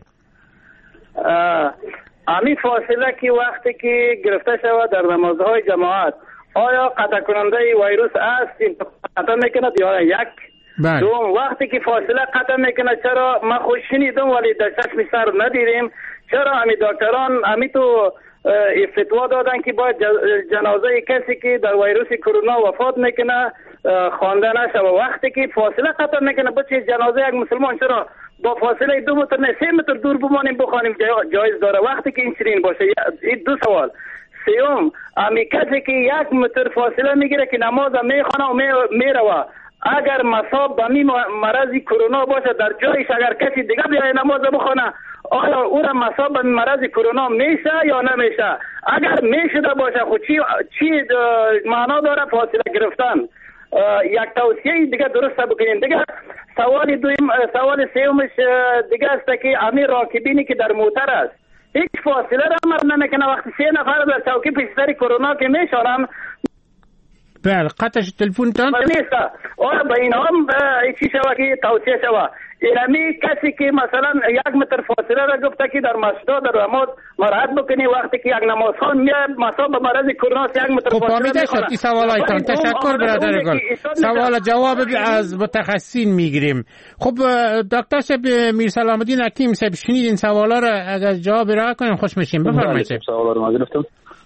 امی فاصله که وقتی که گرفته شود در نمازهای جماعت آیا قطع کننده ویروس است این قطع میکند یا یک؟ دوم وقتی که فاصله قطع میکنه چرا ما خوش شنیدم ولی در چشم سر ندیدیم چرا امی دکتران امی تو فتوا دادن که باید جنازه کسی که در ویروس کرونا وفات میکنه خوانده نشه و وقتی که فاصله قطع نکنه بچه جنازه یک مسلمان چرا با فاصله 2 متر نه 3 متر دور بمانیم بخوانیم جایز داره وقتی که این چنین باشه. این 2 سوال. سیوم امی کسی که 1 متر فاصله میگیره که نماز میخونه و میروه اگر مصاب به می مرض کرونا باشه در جایش اگر کسی دیگه بیای نماز بخونه آیا او را مصاب به مرض کرونا میشه یا نمیشه؟ اگر میشده باشه خود چی معنا داره فاصله گرفتن؟ یک توصیه دیگه درست بکنین. دیگه سوال سومش دیگه است که امیر راکبینی که در موتر است هیچ فاصله را عمل نمیکنه وقتی 3 نفر در چوکی پیش سر کرونا که میشارن. بله قطعش تلفنتان نیست آره به این هم چی شوه که توصیه شوه اینمی کسی که مثلا 1 متر فاصله را گفته که در مسجد در نماز مراعات بکنی وقتی که یک نمازخوان میاد مصاب به مرض کرونا 1 متر فاصله میکنه. این سوالایتان تشکر برادر گل. سوال جواب از متخصصین میگیریم. خب دکتر صاحب میرسلام الدین حکیم صاحب شنید این سوالا را اگر جواب را کنیم خوش میشیم. بفرمایید. سوالا رو گرفتم.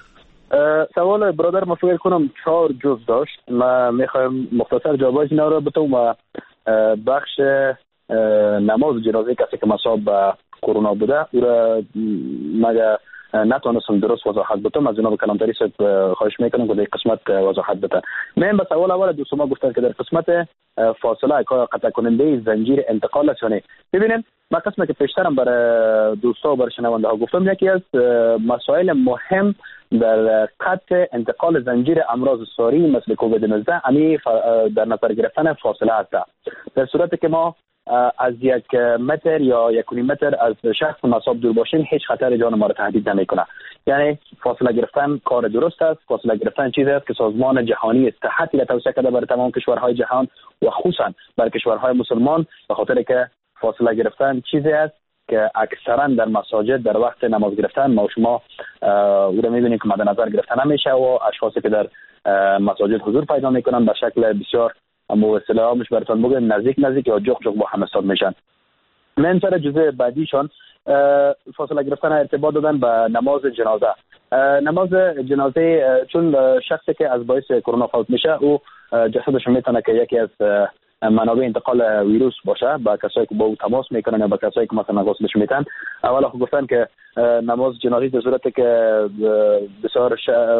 سوال برادر ما فکر کنم 4 جزء داشت. ما میخوایم مختصر جوابای اینا رو بتونم و بخش نماز جنازه کسی که مصاب به کرونا بوده او را مگه نتونستم درست وضاحت بدم از جناب کلانتری صاحب خواهش میکنم که در قسمت وضاحت بدن. من به سوال اول دوستان گفتن که در قسمت فاصله قطع کننده زنجیر انتقال است. یعنی ببینید ما قسمتی که پیشترم برای دوستا و برای شنونده ها گفتم یکی از مسائل مهم در قطع انتقال زنجیر امراض ساری مثل کووید 19 امی در نظر گرفتن فاصله است. در صورتی که ما از 1 متر یا 1.5 متر از شخص مصاب دور باشیم هیچ خطر جان ما را تهدید نمیکنه. یعنی فاصله گرفتن کار درست است. فاصله گرفتن چیزی است که سازمان جهانی صحت را توصیه کرده برای تمام کشورهای جهان و خصوصا برای کشورهای مسلمان به خاطر که فاصله گرفتن چیزی است که اکثرا در مساجد در وقت نماز گرفتن ما شما او را می‌بینید که مد نظر گرفته نمیشه و اشخاصی که در مساجد حضور پیدا میکنن به شکل بسیار موصله همش براتون بگم نزدیک یا جوق با هم استاد میشن. من سر جزء بعدیشان فاصله گرفتن ارتباط دادن به نماز جنازه. نماز جنازه چون شخصی که از باعث کرونا فوت میشه او جسدش میتونه که یکی از منابع انتقال ویروس باشه با کسایی که با او تماس میکنن یا با کسایی که مثلا غسلش میتن. اولا خب گفتن که نماز جنازی در صورتی که بسیار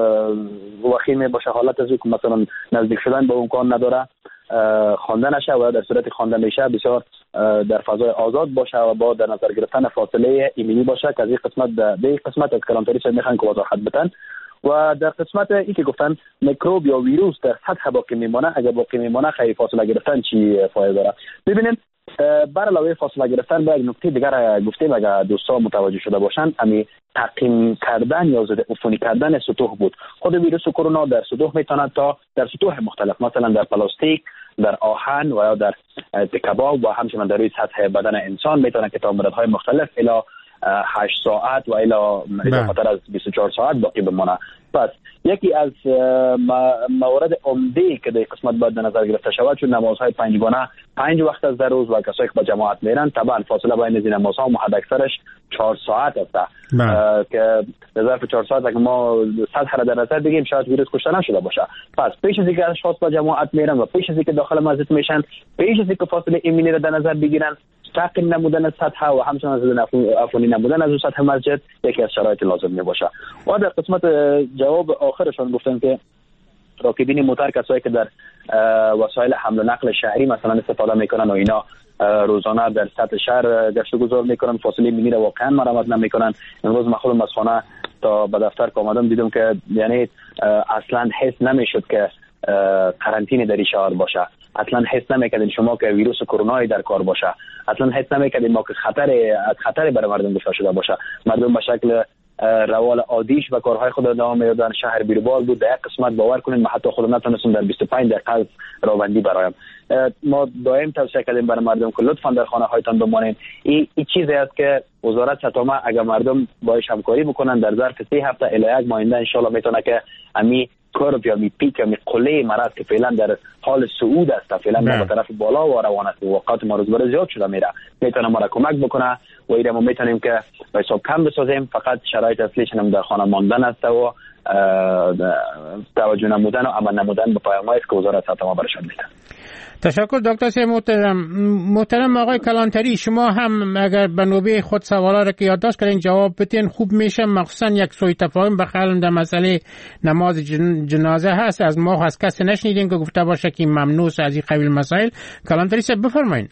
وخیم باشه حالت از که مثلا نزدیک شدن به امکان نداره خوانده نشه و در صورت خوانده میشه بسیار در فضای آزاد باشه و با در نظر گرفتن فاصله ایمنی باشه که از این قسمت از کلانتری صاحب میخوان که وضاحت بدن. و در قسمت این که گفتن میکروب یا ویروس در سطح باقی میمونه اگر باقی میمونه خیلی فاصله گرفتن چی فایده داره؟ ببینید بر علاوه فاصله گرفتن با یک نکته دیگر گفتیم اگر دوستا متوجه شده باشن امی تعقیم کردن یا ضد عفونی کردن سطوح بود. خود ویروس کرونا در سطوح میتونه تا در سطوح مختلف مثلا در پلاستیک در آهن و یا در کباب و همچنین در روی سطح بدن انسان میتونه که تا مدت‌های مختلف الی 8 ساعت و الی اضافه‌تر از 24 ساعت باقی بمانه. پس یکی از موارد عمده که در قسمت باید نظر گرفته شود چون نمازهای 5 گانه 5 وقت از در روز و کسایی که با جماعت میرن طبعا فاصله بین این نمازها حد اکثرش 4 ساعت است که در ظرف 4 ساعت اگه ما سطح را در نظر بگیریم شاید ویروس کشته نشده باشه. پس پیش از اینکه اشخاص با جماعت میرن و پیش از اینکه داخل مسجد میشن پیش از اینکه فاصله ایمنی را در نظر بگیرن تعقیم نمودن سطح و همچنین ضد عفونی نمودن از سطح مسجد یکی از شرایط لازم میباشه. و در قسمت جواب آخرشون گفتن که راکبین موتر کسایی که در وسایل حمل و نقل شهری مثلا استفاده میکنن و اینا روزانه در سطح شهر گشت و گذار میکنن فاصله ایمنی را واقعا مراعات نمیکنن. امروز من خودم از خانه تا به دفتر که آمدم دیدم که یعنی اصلا حس نمیشد که قرنطینه در شهر باشه. اصلا حس نمیکردین شما که ویروس کرونا در کار باشه. اصلا حس نمیکردین ما که خطر برای مردم گشته شده باشه. مردم به شکل روال عادیش و کارهای خود را ادامه میدادن. شهر بیروبار بود. در یک قسمت باور کنید من حتی خودم نتونستم در 25 دقیقه راهبندی برایم. ما دائم توصیه کردیم برای مردم که لطفا در خانه هایتان بمانید. این چیزی است که وزارت سطح اگر مردم باهاش همکاری بکنن در ظرف 3 هفته الی 1 ماه آینده ان شاء الله میتونه که امی کرب یا می پیک یا می قله مرض که فعلا در حال صعود است فعلا به طرف بالا و روان است وقت ما روز به روز زیاد شده میره میتونه ما را کمک بکنه و این ما میتونیم که به حساب کم بسازیم. فقط شرایط اصلیش هم در خانه ماندن است و توجه نمودن و عمل نمودن به پیام‌هایی که وزارت صحت ما برشان میده. تشکر دکتر صاحب محترم آقای کلانتری، شما هم اگر به نوبه خود سوالا را که یادداشت کردین جواب بدین خوب میشه، مخصوصا یک سوء تفاهم بخل در مسئله نماز جنازه هست. از ما از کسی نشنیدیم که گفته باشه که ممنوع از این قبیل مسائل. کلانتری صاحب بفرمایید.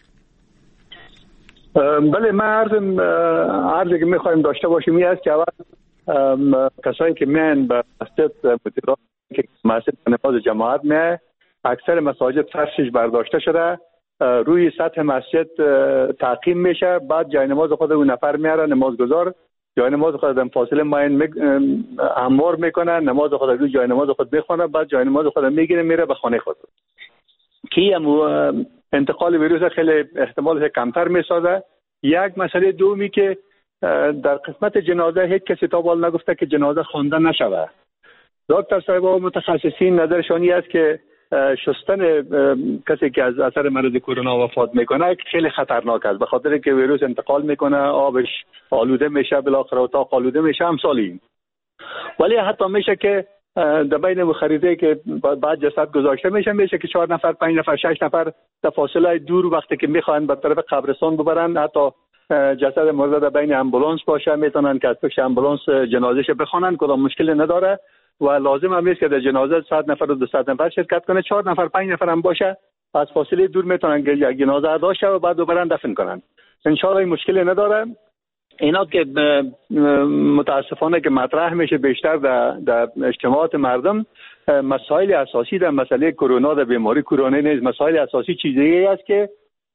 بله، من عرضی که میخوایم داشته باشیم این است که اول کسایی که میان به مسجد متعلق که مسجد نماز جماعت میه، اکثر مساجد فرشش برداشته شده، روی سطح مسجد تعقیم میشه، بعد جای نماز خود اون نفر میاره نمازگزار جای نماز خود در فاصله معین هموار میکنه، نماز خود روی جای نماز خود میخونه، بعد جای نماز خود میگیره میره به خانه خود. که انتقال ویروس خیلی احتمالش کمتر میسازه. یک مسئله دومی که در قسمت جنازه هیچ کسی تا حال نگفته که جنازه خوانده نشود. دکتر صاحب و متخصصین نظرشان این است که شستن کسی که از اثر مرض کرونا وفات میکنه خیلی خطرناک است، به خاطر که ویروس انتقال میکنه، آبش آلوده میشه، بالاخره اتاق آلوده میشه، امثالی. ولی حتی میشه که در بین خریده که بعد جسد گذاشته میشه که 4 نفر 5 نفر 6 نفر در فاصله دور وقتی که میخوان به طرف قبرستان ببرن، حتی جسد مرده در بین امبولانس باشه، میتونن که از پشت امبولانس جنازهش بخوانن، کدام مشکل نداره و لازم هم نیست که در جنازه 100 نفر و 200 نفر شرکت کنه. 4 نفر 5 نفر هم باشه، از فاصله دور میتونن که جنازه ادا شه و بعد ببرن دفن کنن. ان شاء الله مشکلی نداره. اینا که متاسفانه که مطرح میشه بیشتر در اجتماعات مردم، مسائل اساسی در مسئله کرونا، در بیماری کرونا نیز مسائل اساسی چیزی است که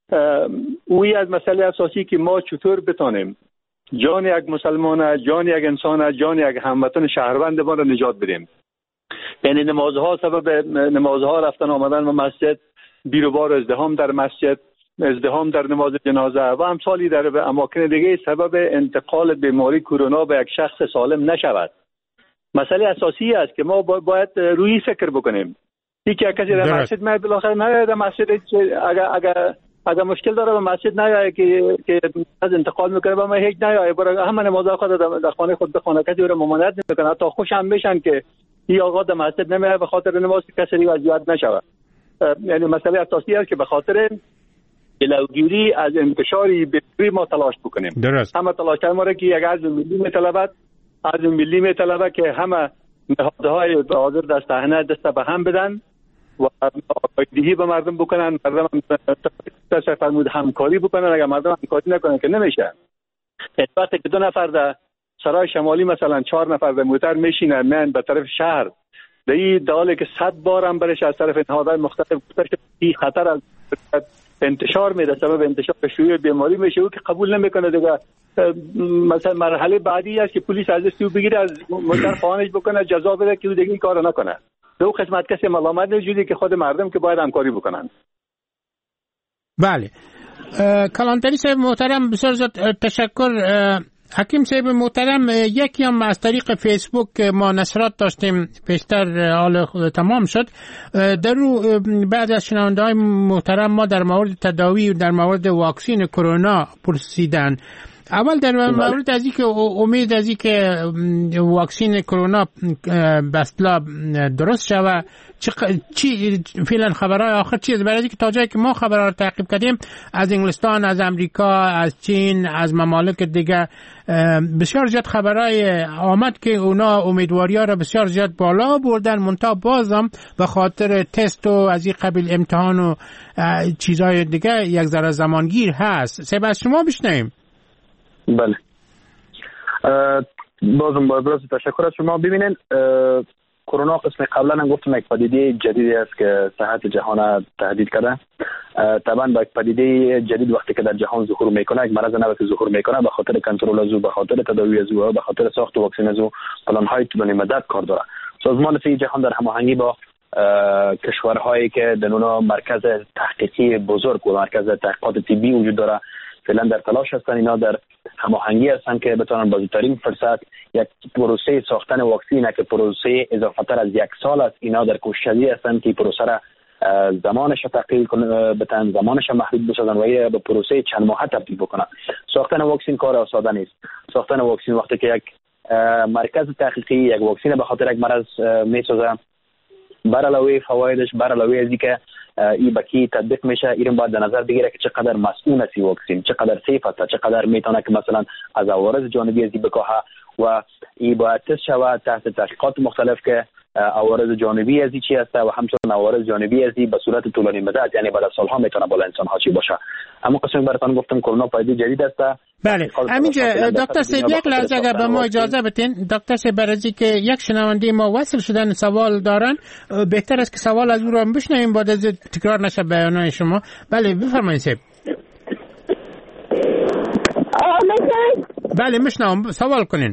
اوی از مسئله اساسی که ما چطور بتونیم جان یک مسلمان، جان یک انسان، جان یک هموطن شهروند ما را نجات بدیم. یعنی نمازها، سبب نمازها رفتن آمدن به مسجد، بیروبار ازدحام در مسجد، ازدحام در نماز جنازه و امثالی در اماکن دیگه سبب انتقال بیماری کرونا به یک شخص سالم نشود. مسئله اساسی است که ما باید روی فکر بکنیم. یکی کسی در مسجد ما بالاخره نه در مسجد اگر مشکل داره به مسجد نیایه که از انتقال میکنه و ما هیچ نیایه برای همه نمازها خود در خانه خود بخونه، کسی رو ممانعت نمیکنه. تا خوش هم میشن که این آقا در مسجد نمیایه به خاطر نماز کسی دیگه اذیت نشود. یعنی مسئله اساسی است که به خاطر جلوگیری از انتشاری بیماری ما تلاش بکنیم. درست. همه تلاش ما را که یک عزم ملی میطلبه که همه نهادهای حاضر در صحنه دست به هم بدن و آگاهی به مردم بکنن، مردم هم فرمود همکاری بکنن. اگر مردم همکاری نکنن که نمیشه. وقتی که 2 نفر در سرای شمالی مثلا 4 نفر در موتر میشینن من به طرف شهر، در این حالی که 100 بار هم برش از طرف نهادهای مختلف این خطر از انتشار میده، سبب انتشار شیوع بیماری میشه، او که قبول نمیکنه دیگه. مثلا مرحله بعدی است که پلیس از دست او بگیره، از موتر خانش بکنه، جزا بده که او دیگه این کارو نکنه. دو قسمت کسی ملامت نمیشه که خود مردم که باید همکاری بکنن. بله. کلانتری صاحب محترم بسیار زیاد تشکر. حکیم صاحب محترم، یکی هم از طریق فیسبوک ما نشرات داشتیم پیشتر حال تمام شد، در رو بعد از شنونده های محترم ما در مورد تداوی و در مورد واکسین کرونا پرسیدن. اول در مورد از اینکه امید از اینکه واکسین کرونا به اصطلاح درست شود، چی فعلا خبرهای آخر چیه؟ برای اینکه تا جایی که ما خبرها رو تعقیب کردیم از انگلستان، از امریکا، از چین، از ممالک دیگه بسیار زیاد خبرهای آمد که اونا امیدواری‌ها را بسیار زیاد بالا بردن، منتها بازم به خاطر تست و از این قبیل امتحان و چیزهای دیگه یک ذره زمانگیر هست. سبب از شما بشنویم. بله، بازم با ابراز تشکر از شما. ببینید کرونا قسم قبلا هم گفتم یک پدیده جدیدی است که صحت جهان تهدید کرده. طبعا با یک پدیده جدید وقتی که در جهان ظهور میکنه، یک مرض نوی که ظهور میکنه، به خاطر کنترل از او، به خاطر تداوی از او، به خاطر ساخت واکسن از او پلن‌های طولانی مدت کار داره. سازمان صحت جهان در هماهنگی با کشورهایی که در اونها مرکز تحقیقی بزرگ و مرکز تحقیقات طبی وجود داره فعلا در تلاش هستن، اینا در هماهنگی هستن که بتونن با زودترین فرصت یک پروسه ساختن واکسین که پروسه اضافه تر از 1 سال است، اینا در کوشش هستن که پروسه را زمانش تقلیل بتن، زمانش محدود بسازن و به پروسه چند ماهه تبدیل بکنن. ساختن واکسن کار آساده نیست. ساختن واکسن وقتی که یک مرکز تحقیقی یک واکسن به خاطر یک مرض میسازه، بر علاوه فوایدش، بر علاوه از اینکه این بکی تطبیق میشه، این باید در نظر بگیره که چقدر مسئول است واکسن، چقدر سیف است، چقدر میتونه که مثلا از عوارض جانبی از این بکاهه و این باید تست شود تحت تحقیقات مختلف که عوارض جانبی از این چی است و همچنین عوارض جانبی از این به صورت طولانی مدت، یعنی بعد از سالها میتونه بالا انسان ها چی باشه. اما قسم براتون گفتم کرونا پدیده جدید است. بله همینجا دکتر سیب یک لحظه اگر به ما اجازه بدین دکتر سیب، برای که یک شنونده ما وصل شدن سوال دارن، بهتر است که سوال از او را بشنویم بعد از تکرار نشه بیانات شما. بله بفرمایید سیب. بله میشنوم، سوال کنین.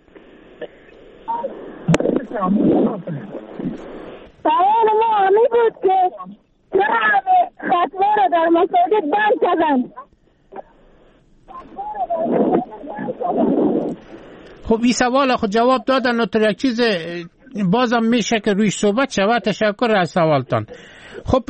سوال ما همی بود که چرا ختمه را در مساجد بند کردن؟ خب این سوال خود جواب دادن و تا یک چیز بازم میشه که روی صحبت شود. تشکر از سوالتان. خب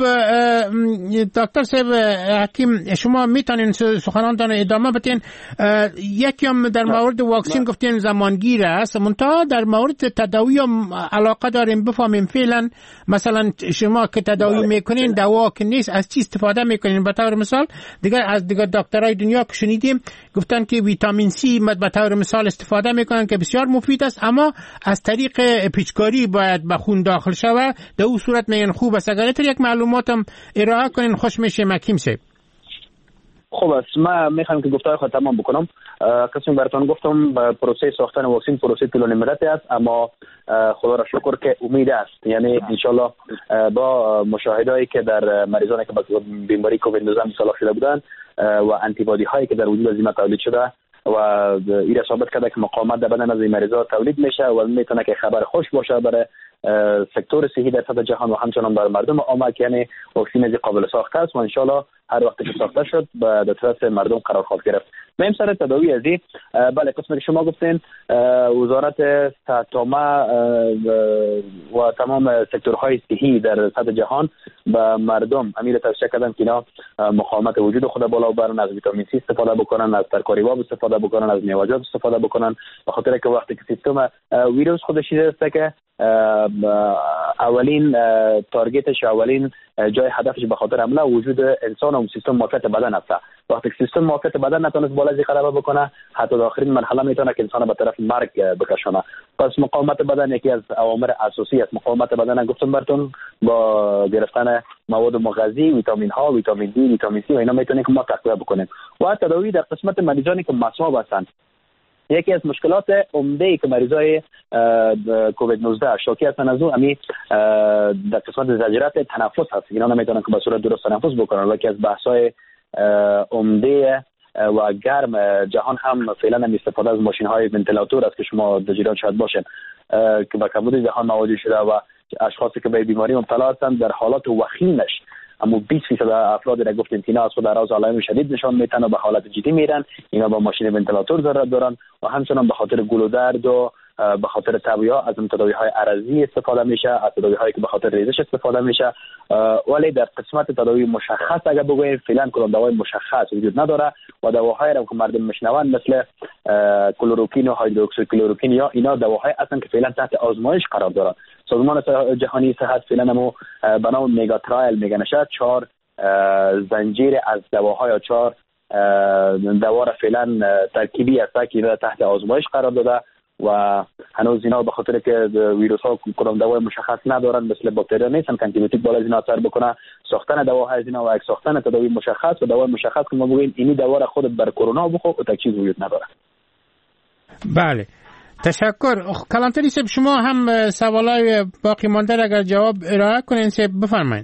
دکتر صاحب حکیم، شما میتونین سخنانتان ادامه بدین. یکم در مورد واکسن گفتین زمانگیر است، منتها در مورد تداوی هم علاقه داریم بفهمیم فعلا مثلا شما که تداوی میکنین دوا که نیست از چی استفاده میکنین؟ به طور مثال از دیگه دکترای دنیا که شنیدیم گفتن که ویتامین سی به طور مثال استفاده میکنن که بسیار مفید است، اما از طریق پیچکاری باید به خون داخل شود. در اون صورت میگن خوب است. اگر یک معلوماتم ارائه کنین خوش میشه حکیم صاحب. خوب است، ما میخوام که گفتار خود تمام بکنم. قسم براتون گفتم پروسه ساختن واکسن پروسه طولانی مدت است، اما خدا را شکر که امید است. یعنی انشالله با مشاهدهایی که در مریضانی که با بیماری کووید 19 مبتلا شده بودند و آنتیبادی هایی که در وجود از این تولید شده و این ثابت کرده که مقاومت در بدن از این مریضا تولید میشه و میتونه که خبر خوش باشه برای سکتور صحی در سطح جهان و همچنان برای مردم عامه که یعنی واکسن از قابل ساخته است و ان شاءالله هر وقت که ساخته شد به دسترس مردم قرار خواهد گرفت. میم سر تداوی از این بله قسمی که شما گفتین وزارت تامه و تمام سکتورهای صحی در سطح جهان به مردم امیر توصیه کردن که اینا مقاومت وجود خود بالا ببرن، از ویتامین سی استفاده بکنن، از ترکاری‌ها استفاده بکنن، از میوه‌جات استفاده بکنن، به خاطر که وقتی که سیستم ویروس خودش است که اولین تارگتش، اولین جای هدفش به خاطر حمله وجود انسان و سیستم موافقت بدن است. وقتی سیستم موافقت بدن نتونست بالا از غلبه بکنه، حتی در آخرین مرحله میتونه که انسان به طرف مرگ بکشونه. پس مقاومت بدن یکی از اوامر اساسی است. مقاومت بدن گفتم براتون با گرفتن مواد مغذی، ویتامین ها، ویتامین دی، ویتامین سی و اینا میتونه که ما تقویت بکنیم. و تداوی در قسمت مریضانی که مصاب هستند، یکی از مشکلات عمده که مریضای کووید 19 شاکی هستند از اون در قسمت زجرات تنفس هست. اینا نمیتونن که به صورت درست تنفس بکنن و یکی از بحث‌های عمده و گرم جهان هم فعلا استفاده از ماشین‌های ونتیلاتور است که شما در جریان شاید باشین که با کمبود جهان مواجه شده و اشخاصی که به بیماری مبتلا هستند در حالات وخیمش اما 20% افراد را گفتن که اینا از خود اعراض علائم شدید نشان میدن و به حالت جدی میرن. اینا با ماشین ونتیلاتور ضرورت دارن و همچنان به خاطر گلو درد و به خاطر تبیها از تداوی‌های عرضی استفاده میشه، از تداوی‌هایی که به خاطر ریزش استفاده میشه. ولی در قسمت تداوی مشخص اگر بگویم فعلا کدام دوای مشخص وجود نداره و دواهایی را که مردم میشنون مثل کلوروکین و هایدروکسیکلوروکین یا اینا دواهایی هستن که فعلا تحت آزمایش قرار دارن. سازمان جهانی صحت فعلا همو به نام مگا ترایل میگنشه 4 زنجیر از دواهای یا 4 دوا را فعلا ترکیبی است که تحت آزمایش قرار داده و هنوز اینا به خاطر که ویروس ها کدام دوای مشخص ندارن مثل باکتری نیستن که آنتی بیوتیک بالا از اینا اثر بکنه. ساختن دواها از اینا و یک ساختن تداوی مشخص و دوای مشخص که ما بگوییم اینی دوا را خود بر کرونا بخور و تک چیز وجود نداره. بله تشکر. کلانتری صاحب شما هم سوالای باقی مانده اگر جواب ارائه کنین صاحب بفرمایید.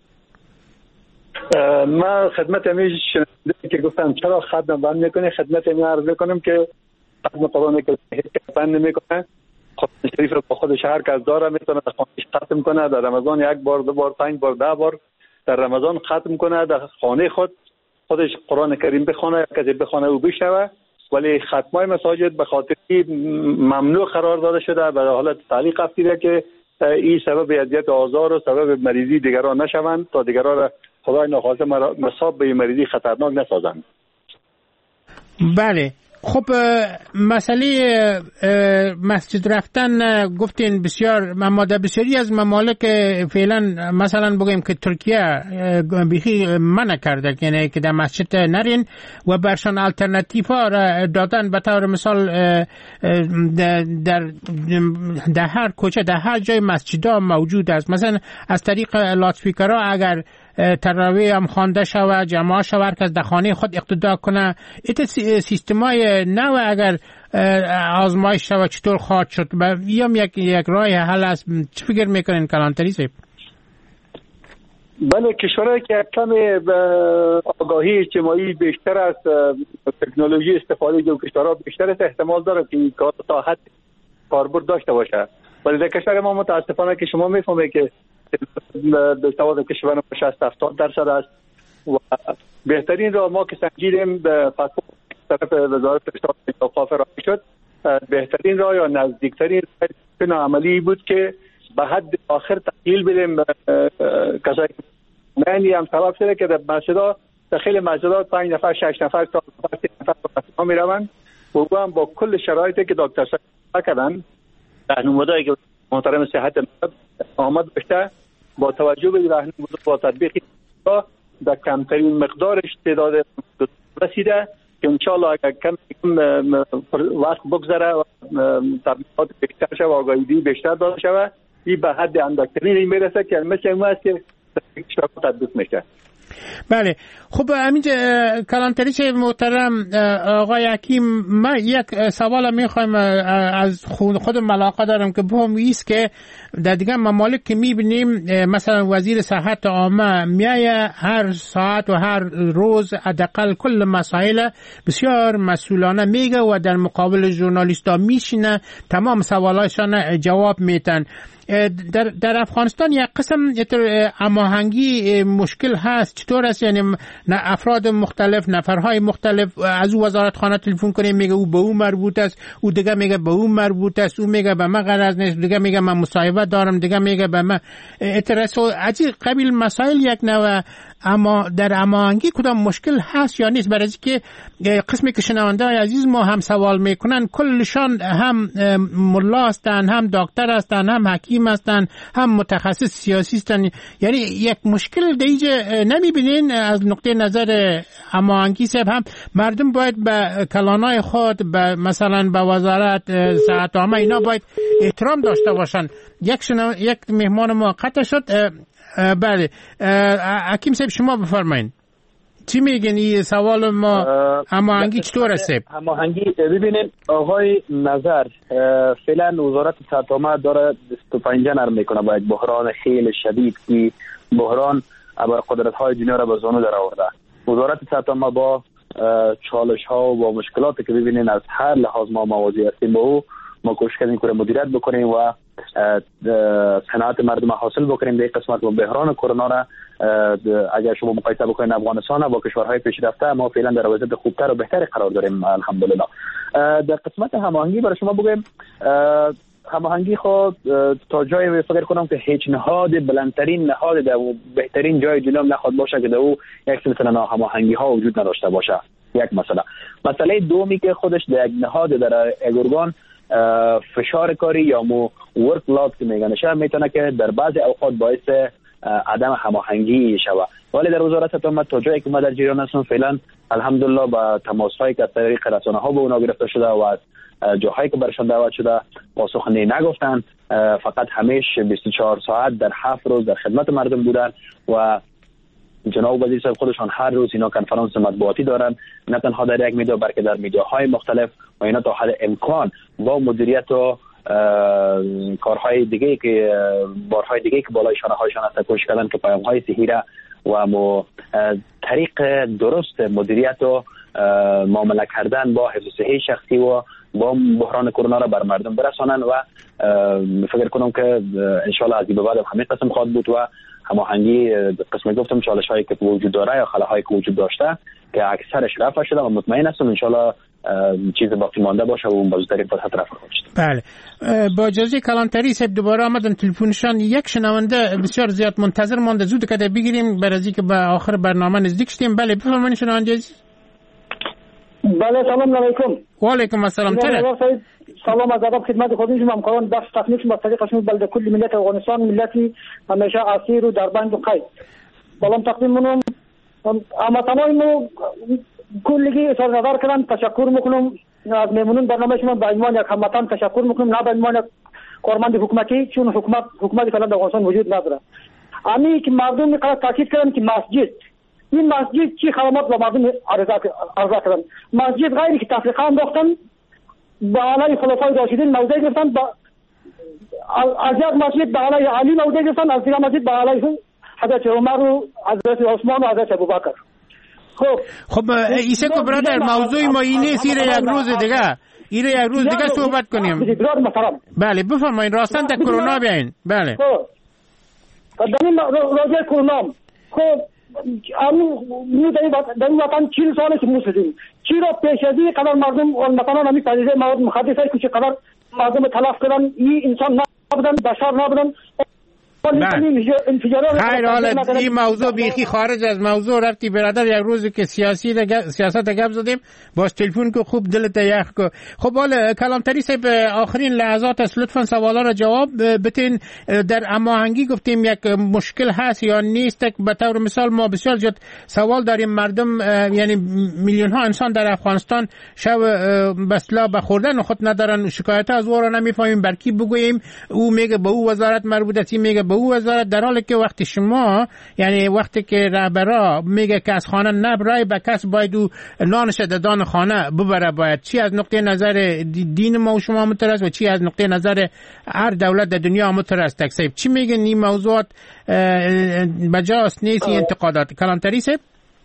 ما خدمت همیشه که گفتم چرا ختم بند میکنه، خدمت همیشه عرض کنم که ختم قرآن که بند نمیکنه، خود شریف رو با خودش هر کس داره میتونه در خانهش ختم کنه، در رمضان 1 بار 2 بار 5 بار 10 بار در رمضان ختم کنه، در خانه خودش قرآن کریم بخونه، کسی بخونه و بشنوه. ولی ختمای مساجد به خاطر ممنوع قرار داده شده به حالت تعلیق افتیده که این سبب اذیت آزار و سبب مریضی دیگران نشوند تا دیگران را خدای نخواسته مصاب به مریضی خطرناک نسازند. بله. خب مسئله مسجد رفتن گفتین بسیار بسیاری از ممالک فعلا مثلا بگیم که ترکیه بیخی منع کرده یعنی که در مسجد نرین و برشان الٹرناتیو ها دادن. به طور مثال در هر کوچه در هر جای مسجد ها موجود است. مثلا از طریق لاسپیکرها اگر تراویح هم خوانده شود جماعت شود هر کس در خانه خود اقتدا کنه. ایت سیستمای نو اگر آزمایش شود چطور خواهد شد یا یک راه حل است؟ چه فکر میکنین کلانتری صاحب؟ بله کشورهایی که کم آگاهی اجتماعی بیشتر است تکنولوژی استفاده جو کشورها بیشتر است احتمال داره که کار تا حد کاربرد داشته باشه. ولی در کشور ما متاسفانه که شما میفهمید که به سواد کشور ما 60-70% است و بهترین را ما که سنجیدیم به فتوا طرف وزارت ارشاد و اوقاف را شد بهترین را یا نزدیکترین راه عملی بود که به حد آخر تحلیل بدیم کسایی معنی هم سبب شده که در مسجدها داخل مسجدات 5 نفر 6 نفر تا 10 نفر به می روند و هم با کل شرایطی که دکتر صاحب کردن راهنمایی که محترم صحت آمد بشه با توجه به راهنمایی با تطبیق در کمترین مقدارش تعداد رسیده که انشالله اگر کم وقت بگذره و تبلیغات بیشتر شد و آگاهی بیشتر داده شود این به حد اندکترین میرسه که مثل اون است که تطبیق میشه. بله. خب همینجا کلانتری چه محترم آقای حکیم من یک سوال میخوایم از خود ملاقه دارم که بهم ایست که در دیگه ممالک که میبینیم مثلا وزیر صحت عامه میایه هر ساعت و هر روز حداقل کل مسائل بسیار مسئولانه میگه و در مقابل ژورنالیستا میشینه تمام سوالایشان جواب میتن. در افغانستان یک قسم هماهنگی مشکل هست. چطور است؟ یعنی افراد مختلف نفرهای مختلف از او وزارت خانه تلفن کنیم میگه او به او مربوط است، او دیگه میگه به او مربوط است، او میگه به من غرض نیست، دیگه میگه من مصاحبه دارم، دیگه میگه به من اعتراض. عجیب قبیل مسائل یک نوع اما در هماهنگی کدام مشکل هست یا نیست؟ برای که قسمی که شنونده های عزیز ما هم سوال میکنن کلشان هم ملا هستن، هم دکتر هستن، هم حکیم هستن، هم متخصص سیاسی هستن. یعنی یک مشکل دیگه نمیبینین از نقطه نظر هماهنگی صاحب؟ هم مردم باید به کلانای خود مثلا به وزارت صحت عامه اینا باید احترام داشته باشن. یک مهمان ما قطع شد. بله حکیم صاحب شما بفرمایید چی میگن این سوال ما هماهنگی چطور است؟ هماهنگی ببینید آقای نظر فعلا وزارت صحت عامه داره 25 نرم میکنه با یک بحران خیلی شدید که بحران ابر قدرت های دنیا را به زانو در آورده. وزارت صحت عامه با چالش ها و با مشکلاتی که ببینین از هر لحاظ ما مواجه هستیم با او ما کوشش کردیم که مدیریت بکنیم و صنعت مردم حاصل بکنیم. در قسمت و بحران کرونا را اگر شما مقایسه بکنید افغانستان با کشورهای پیشرفته ما فعلا در وضعیت خوبتر و بهتری قرار داریم الحمدلله. در قسمت هماهنگی برای شما بگم هماهنگی خود تا جای فکر کنم که هیچ نهاد بلندترین نهاد در بهترین جای دنیا نخواد باشه که در او یک سلسله هماهنگی ها وجود نداشته باشه. یک مسئله دومی که خودش در یک نهاد در اگرگان فشار کاری یا ورک لاد که میگنشه میتونه که در بعضی اوقات باعث عدم هماهنگی شود. ولی در وزارت صحت تا جایی که ما در جریان هستم فعلا الحمدلله با تماس‌هایی که از طریق رسانه‌ها به اونا گرفته شده و از جاهایی که برشان دعوت شده پاسخی نگفتن، فقط همیشه 24 ساعت در 7 روز در خدمت مردم بودن و جناب وزیر صاحب خودشان هر روز اینا کنفرانس مطبوعاتی دارن، نه تنها در یک میدیا بلکه در میدیاهای مختلف و اینا تا حد امکان با مدیریت و کارهای دیگه که بارهای دیگه که بالای شانه هایشان هست کوشش کردن که پیام‌های صحیح و طریق درست مدیریت و معامله کردن با حفظ صحت شخصی و با بحران کرونا را بر مردم برسانن و فکر کنم که ان شاء الله از این به بعد همین قسم خواهد بود و هماهنگی قسم گفتم چالش‌هایی که وجود داره یا خلاهایی که وجود داشته که اکثرش رفع شده و مطمئن هستم ان شاء الله چیز باقی مانده باشه و اون بازتری فرصت رفع کنه. بله، با اجازه کلانتری صاحب دوباره آمدن تلفنشان. یک شنونده بسیار زیاد منتظر مانده، زود کده بگیریم برای اینکه به آخر برنامه نزدیک شدیم. بله بفرمایید شنونده عزیز. بله سلام علیکم. و علیکم السلام. سلام از ادب خدمت خودشون همکاران بخش تکنیک با طریقشون بلده کل ملت افغانستان ملتی همیشه اسیر و در بند و قید. سلام تقدیم منم اما تمام کلگی اظهار نظر کردن. تشکر میکنم از میمونون برنامه شما به عنوان یک هموطن تشکر میکنم، نه به عنوان یک کارمند حکومتی، چون حکومت فعلا در افغانستان وجود نداره. امی که مردم میخواد تاکید کردن که این مسجد چی خدمات به مردم عرضه کردن. مسجد غیری که تفریقه انداختن به علی خلفای راشدین موضع گرفتن، از یک مسجد به علی علی موضع گرفتن، از دیگر مسجد به علی حضرت عمر و حضرت عثمان و حضرت ابوبکر. خب ایسه کو برادر، موضوع ما اینه سیر یک روز دیگه صحبت کنیم. بله بفرمایید. راستن در کرونا بیاین. بله در این راجع کرونا خب در این وطن 40 ساله که موسیدیم، چرا پیش از این قدر مردم مثلا همی پدیده مواد مخدرات که چقدر مردم تلف کردن، این انسان نبودن، بشر نبودن. خیر، حالا این موضوع بیخی خارج از موضوع رفتی برادر. یک روزی که سیاست گپ زدیم باز تلفن که خوب دلت یخ کو. خب حالا کلانتری صاحب آخرین لحظات است، لطفا سوالا را جواب بتین. در هماهنگی گفتیم یک مشکل هست یا نیست؟ به طور مثال ما بسیار زیاد سوال داریم، مردم یعنی میلیون ها انسان در افغانستان شب بسلا بخوردن خود ندارن، شکایت از او را نمیفهمیم، برکی بگوییم او میگه به او وزارت مربوطه، میگه به او وزارت، در حالی که وقتی شما یعنی وقتی که رهبرا میگه که از خانه نبرای به کس باید او نانش ددان خانه ببره، باید چی از نقطه نظر دین ما و شما مترست و چی از نقطه نظر هر دولت در دنیا مترست؟ تکسیب چی میگن این موضوعات بجاست نیست این انتقادات کلانتری صاحب؟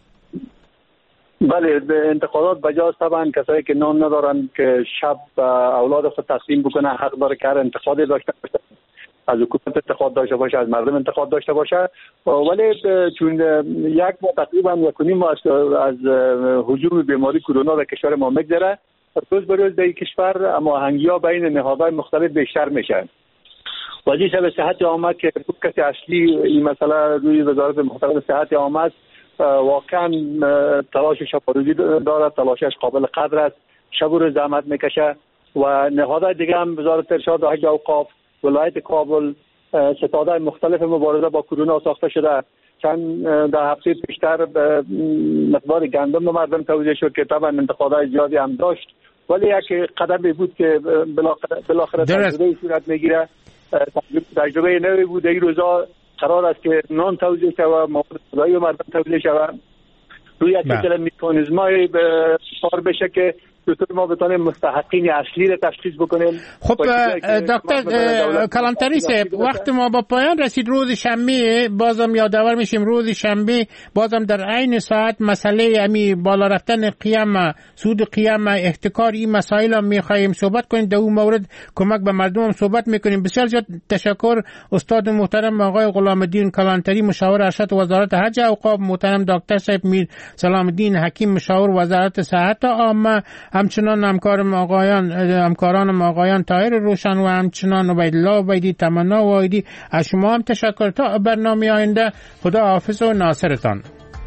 بله به انتقادات بجاست. طبعا کسایی که نان ندارن که شب اولاد خود تقسیم بکنه حق داره که هر انتقادی داشته باشه، از حکومت انتقاد داشته باشه، از مردم انتقاد داشته باشه. ولی چون یک ماه تقریبا 1.5 ماه از هجوم بیماری کرونا در کشور ما میگذره، روز به روز در کشور هماهنگی‌ها بین نهادهای مختلف بیشتر میشه. وزیر به صحت عامه که کسی اصلی این مسئله روی وزارت مختلف صحت عامه است، واقعا تلاش شب و روزی دارد، تلاشش قابل قدر است، شب و روز زحمت میکشه. و نهادهای دیگه هم وزارت ارشاد و حج و اوقاف، ولایت کابل، ستادهای مختلف مبارزه با کرونا ساخته شده. چند در هفته پیشتر مقدار گندم به مردم توزیع شد که طبعا انتقادهای زیادی هم داشت، ولی یک قدمی بود که بالاخره تجربه صورت میگیره. تجربه نوی بود. این روزا قرار است که نان توزیع شود، مواد غذایی و مردم توزیع شود، روی یک سلسله میکانیزم‌های کار بشه که چطور ما بتونیم مستحقین اصلی رو تشخیص بکنیم. خب دکتر کلانتری صاحب، وقت ما با پایان رسید. روز شنبه بازم یادآور میشیم، روز شنبه بازم در عین ساعت مسئله امی بالا رفتن قیام، سود قیام، احتکار، این مسائل هم میخواهیم صحبت کنیم. در اون مورد کمک به مردم هم صحبت میکنیم. بسیار زیاد تشکر استاد محترم آقای غلام الدین کلانتری، مشاور ارشد وزارت حج و اوقاف، محترم دکتر صاحب میر سلام الدین حکیم، مشاور وزارت صحت عامه، همچنان همکارانم آقایان طاهر روشن و همچنان عبیدالله عبیدی، تمنا وایدی. از شما هم تشکر. تا برنامه آینده خدا حافظ و ناصرتان.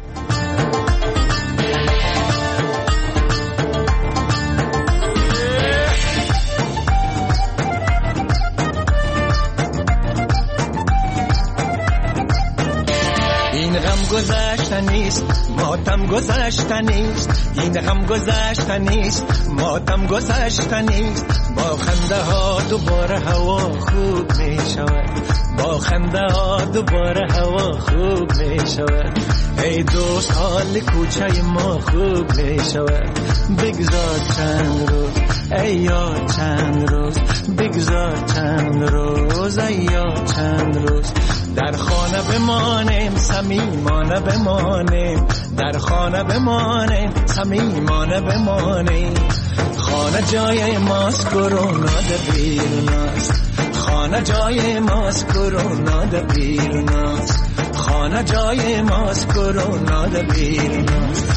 این غم گذشته نیست، ماتم گذشته نیست، این غم گذشته نیست، ماتم گذشته نیست. با خنده ها دوباره هوا خوب می شود، با خنده ها دوباره هوا خوب می شود. ای دوست حال کوچه ما خوب می شود. بگذار چند روز ای یار، چند روز بگذار چند روز ای یار، چند روز در خانه بمانیم، صمیمانه بمانیم، در خانه بمانیم، صمیمانه بمانیم. خانه جای ماست، کرونا در بیرون است، خانه جای ماست، کرونا در بیرون است. خانه جای ماست کرونا در بیروناست.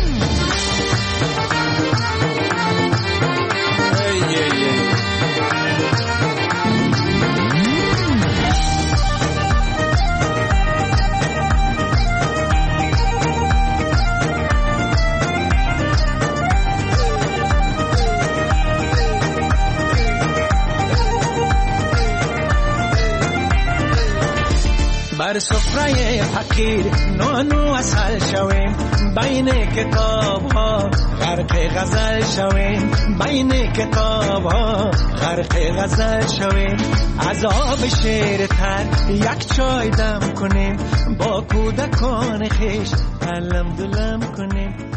بر سفره فقیر نان و عسل شویم، بین کتاب ها غرق غزل شویم، بین کتاب ها غرق غزل شویم. عذاب شیر تر یک چای دم کنیم، با کودکان خیش علم دلم کنیم.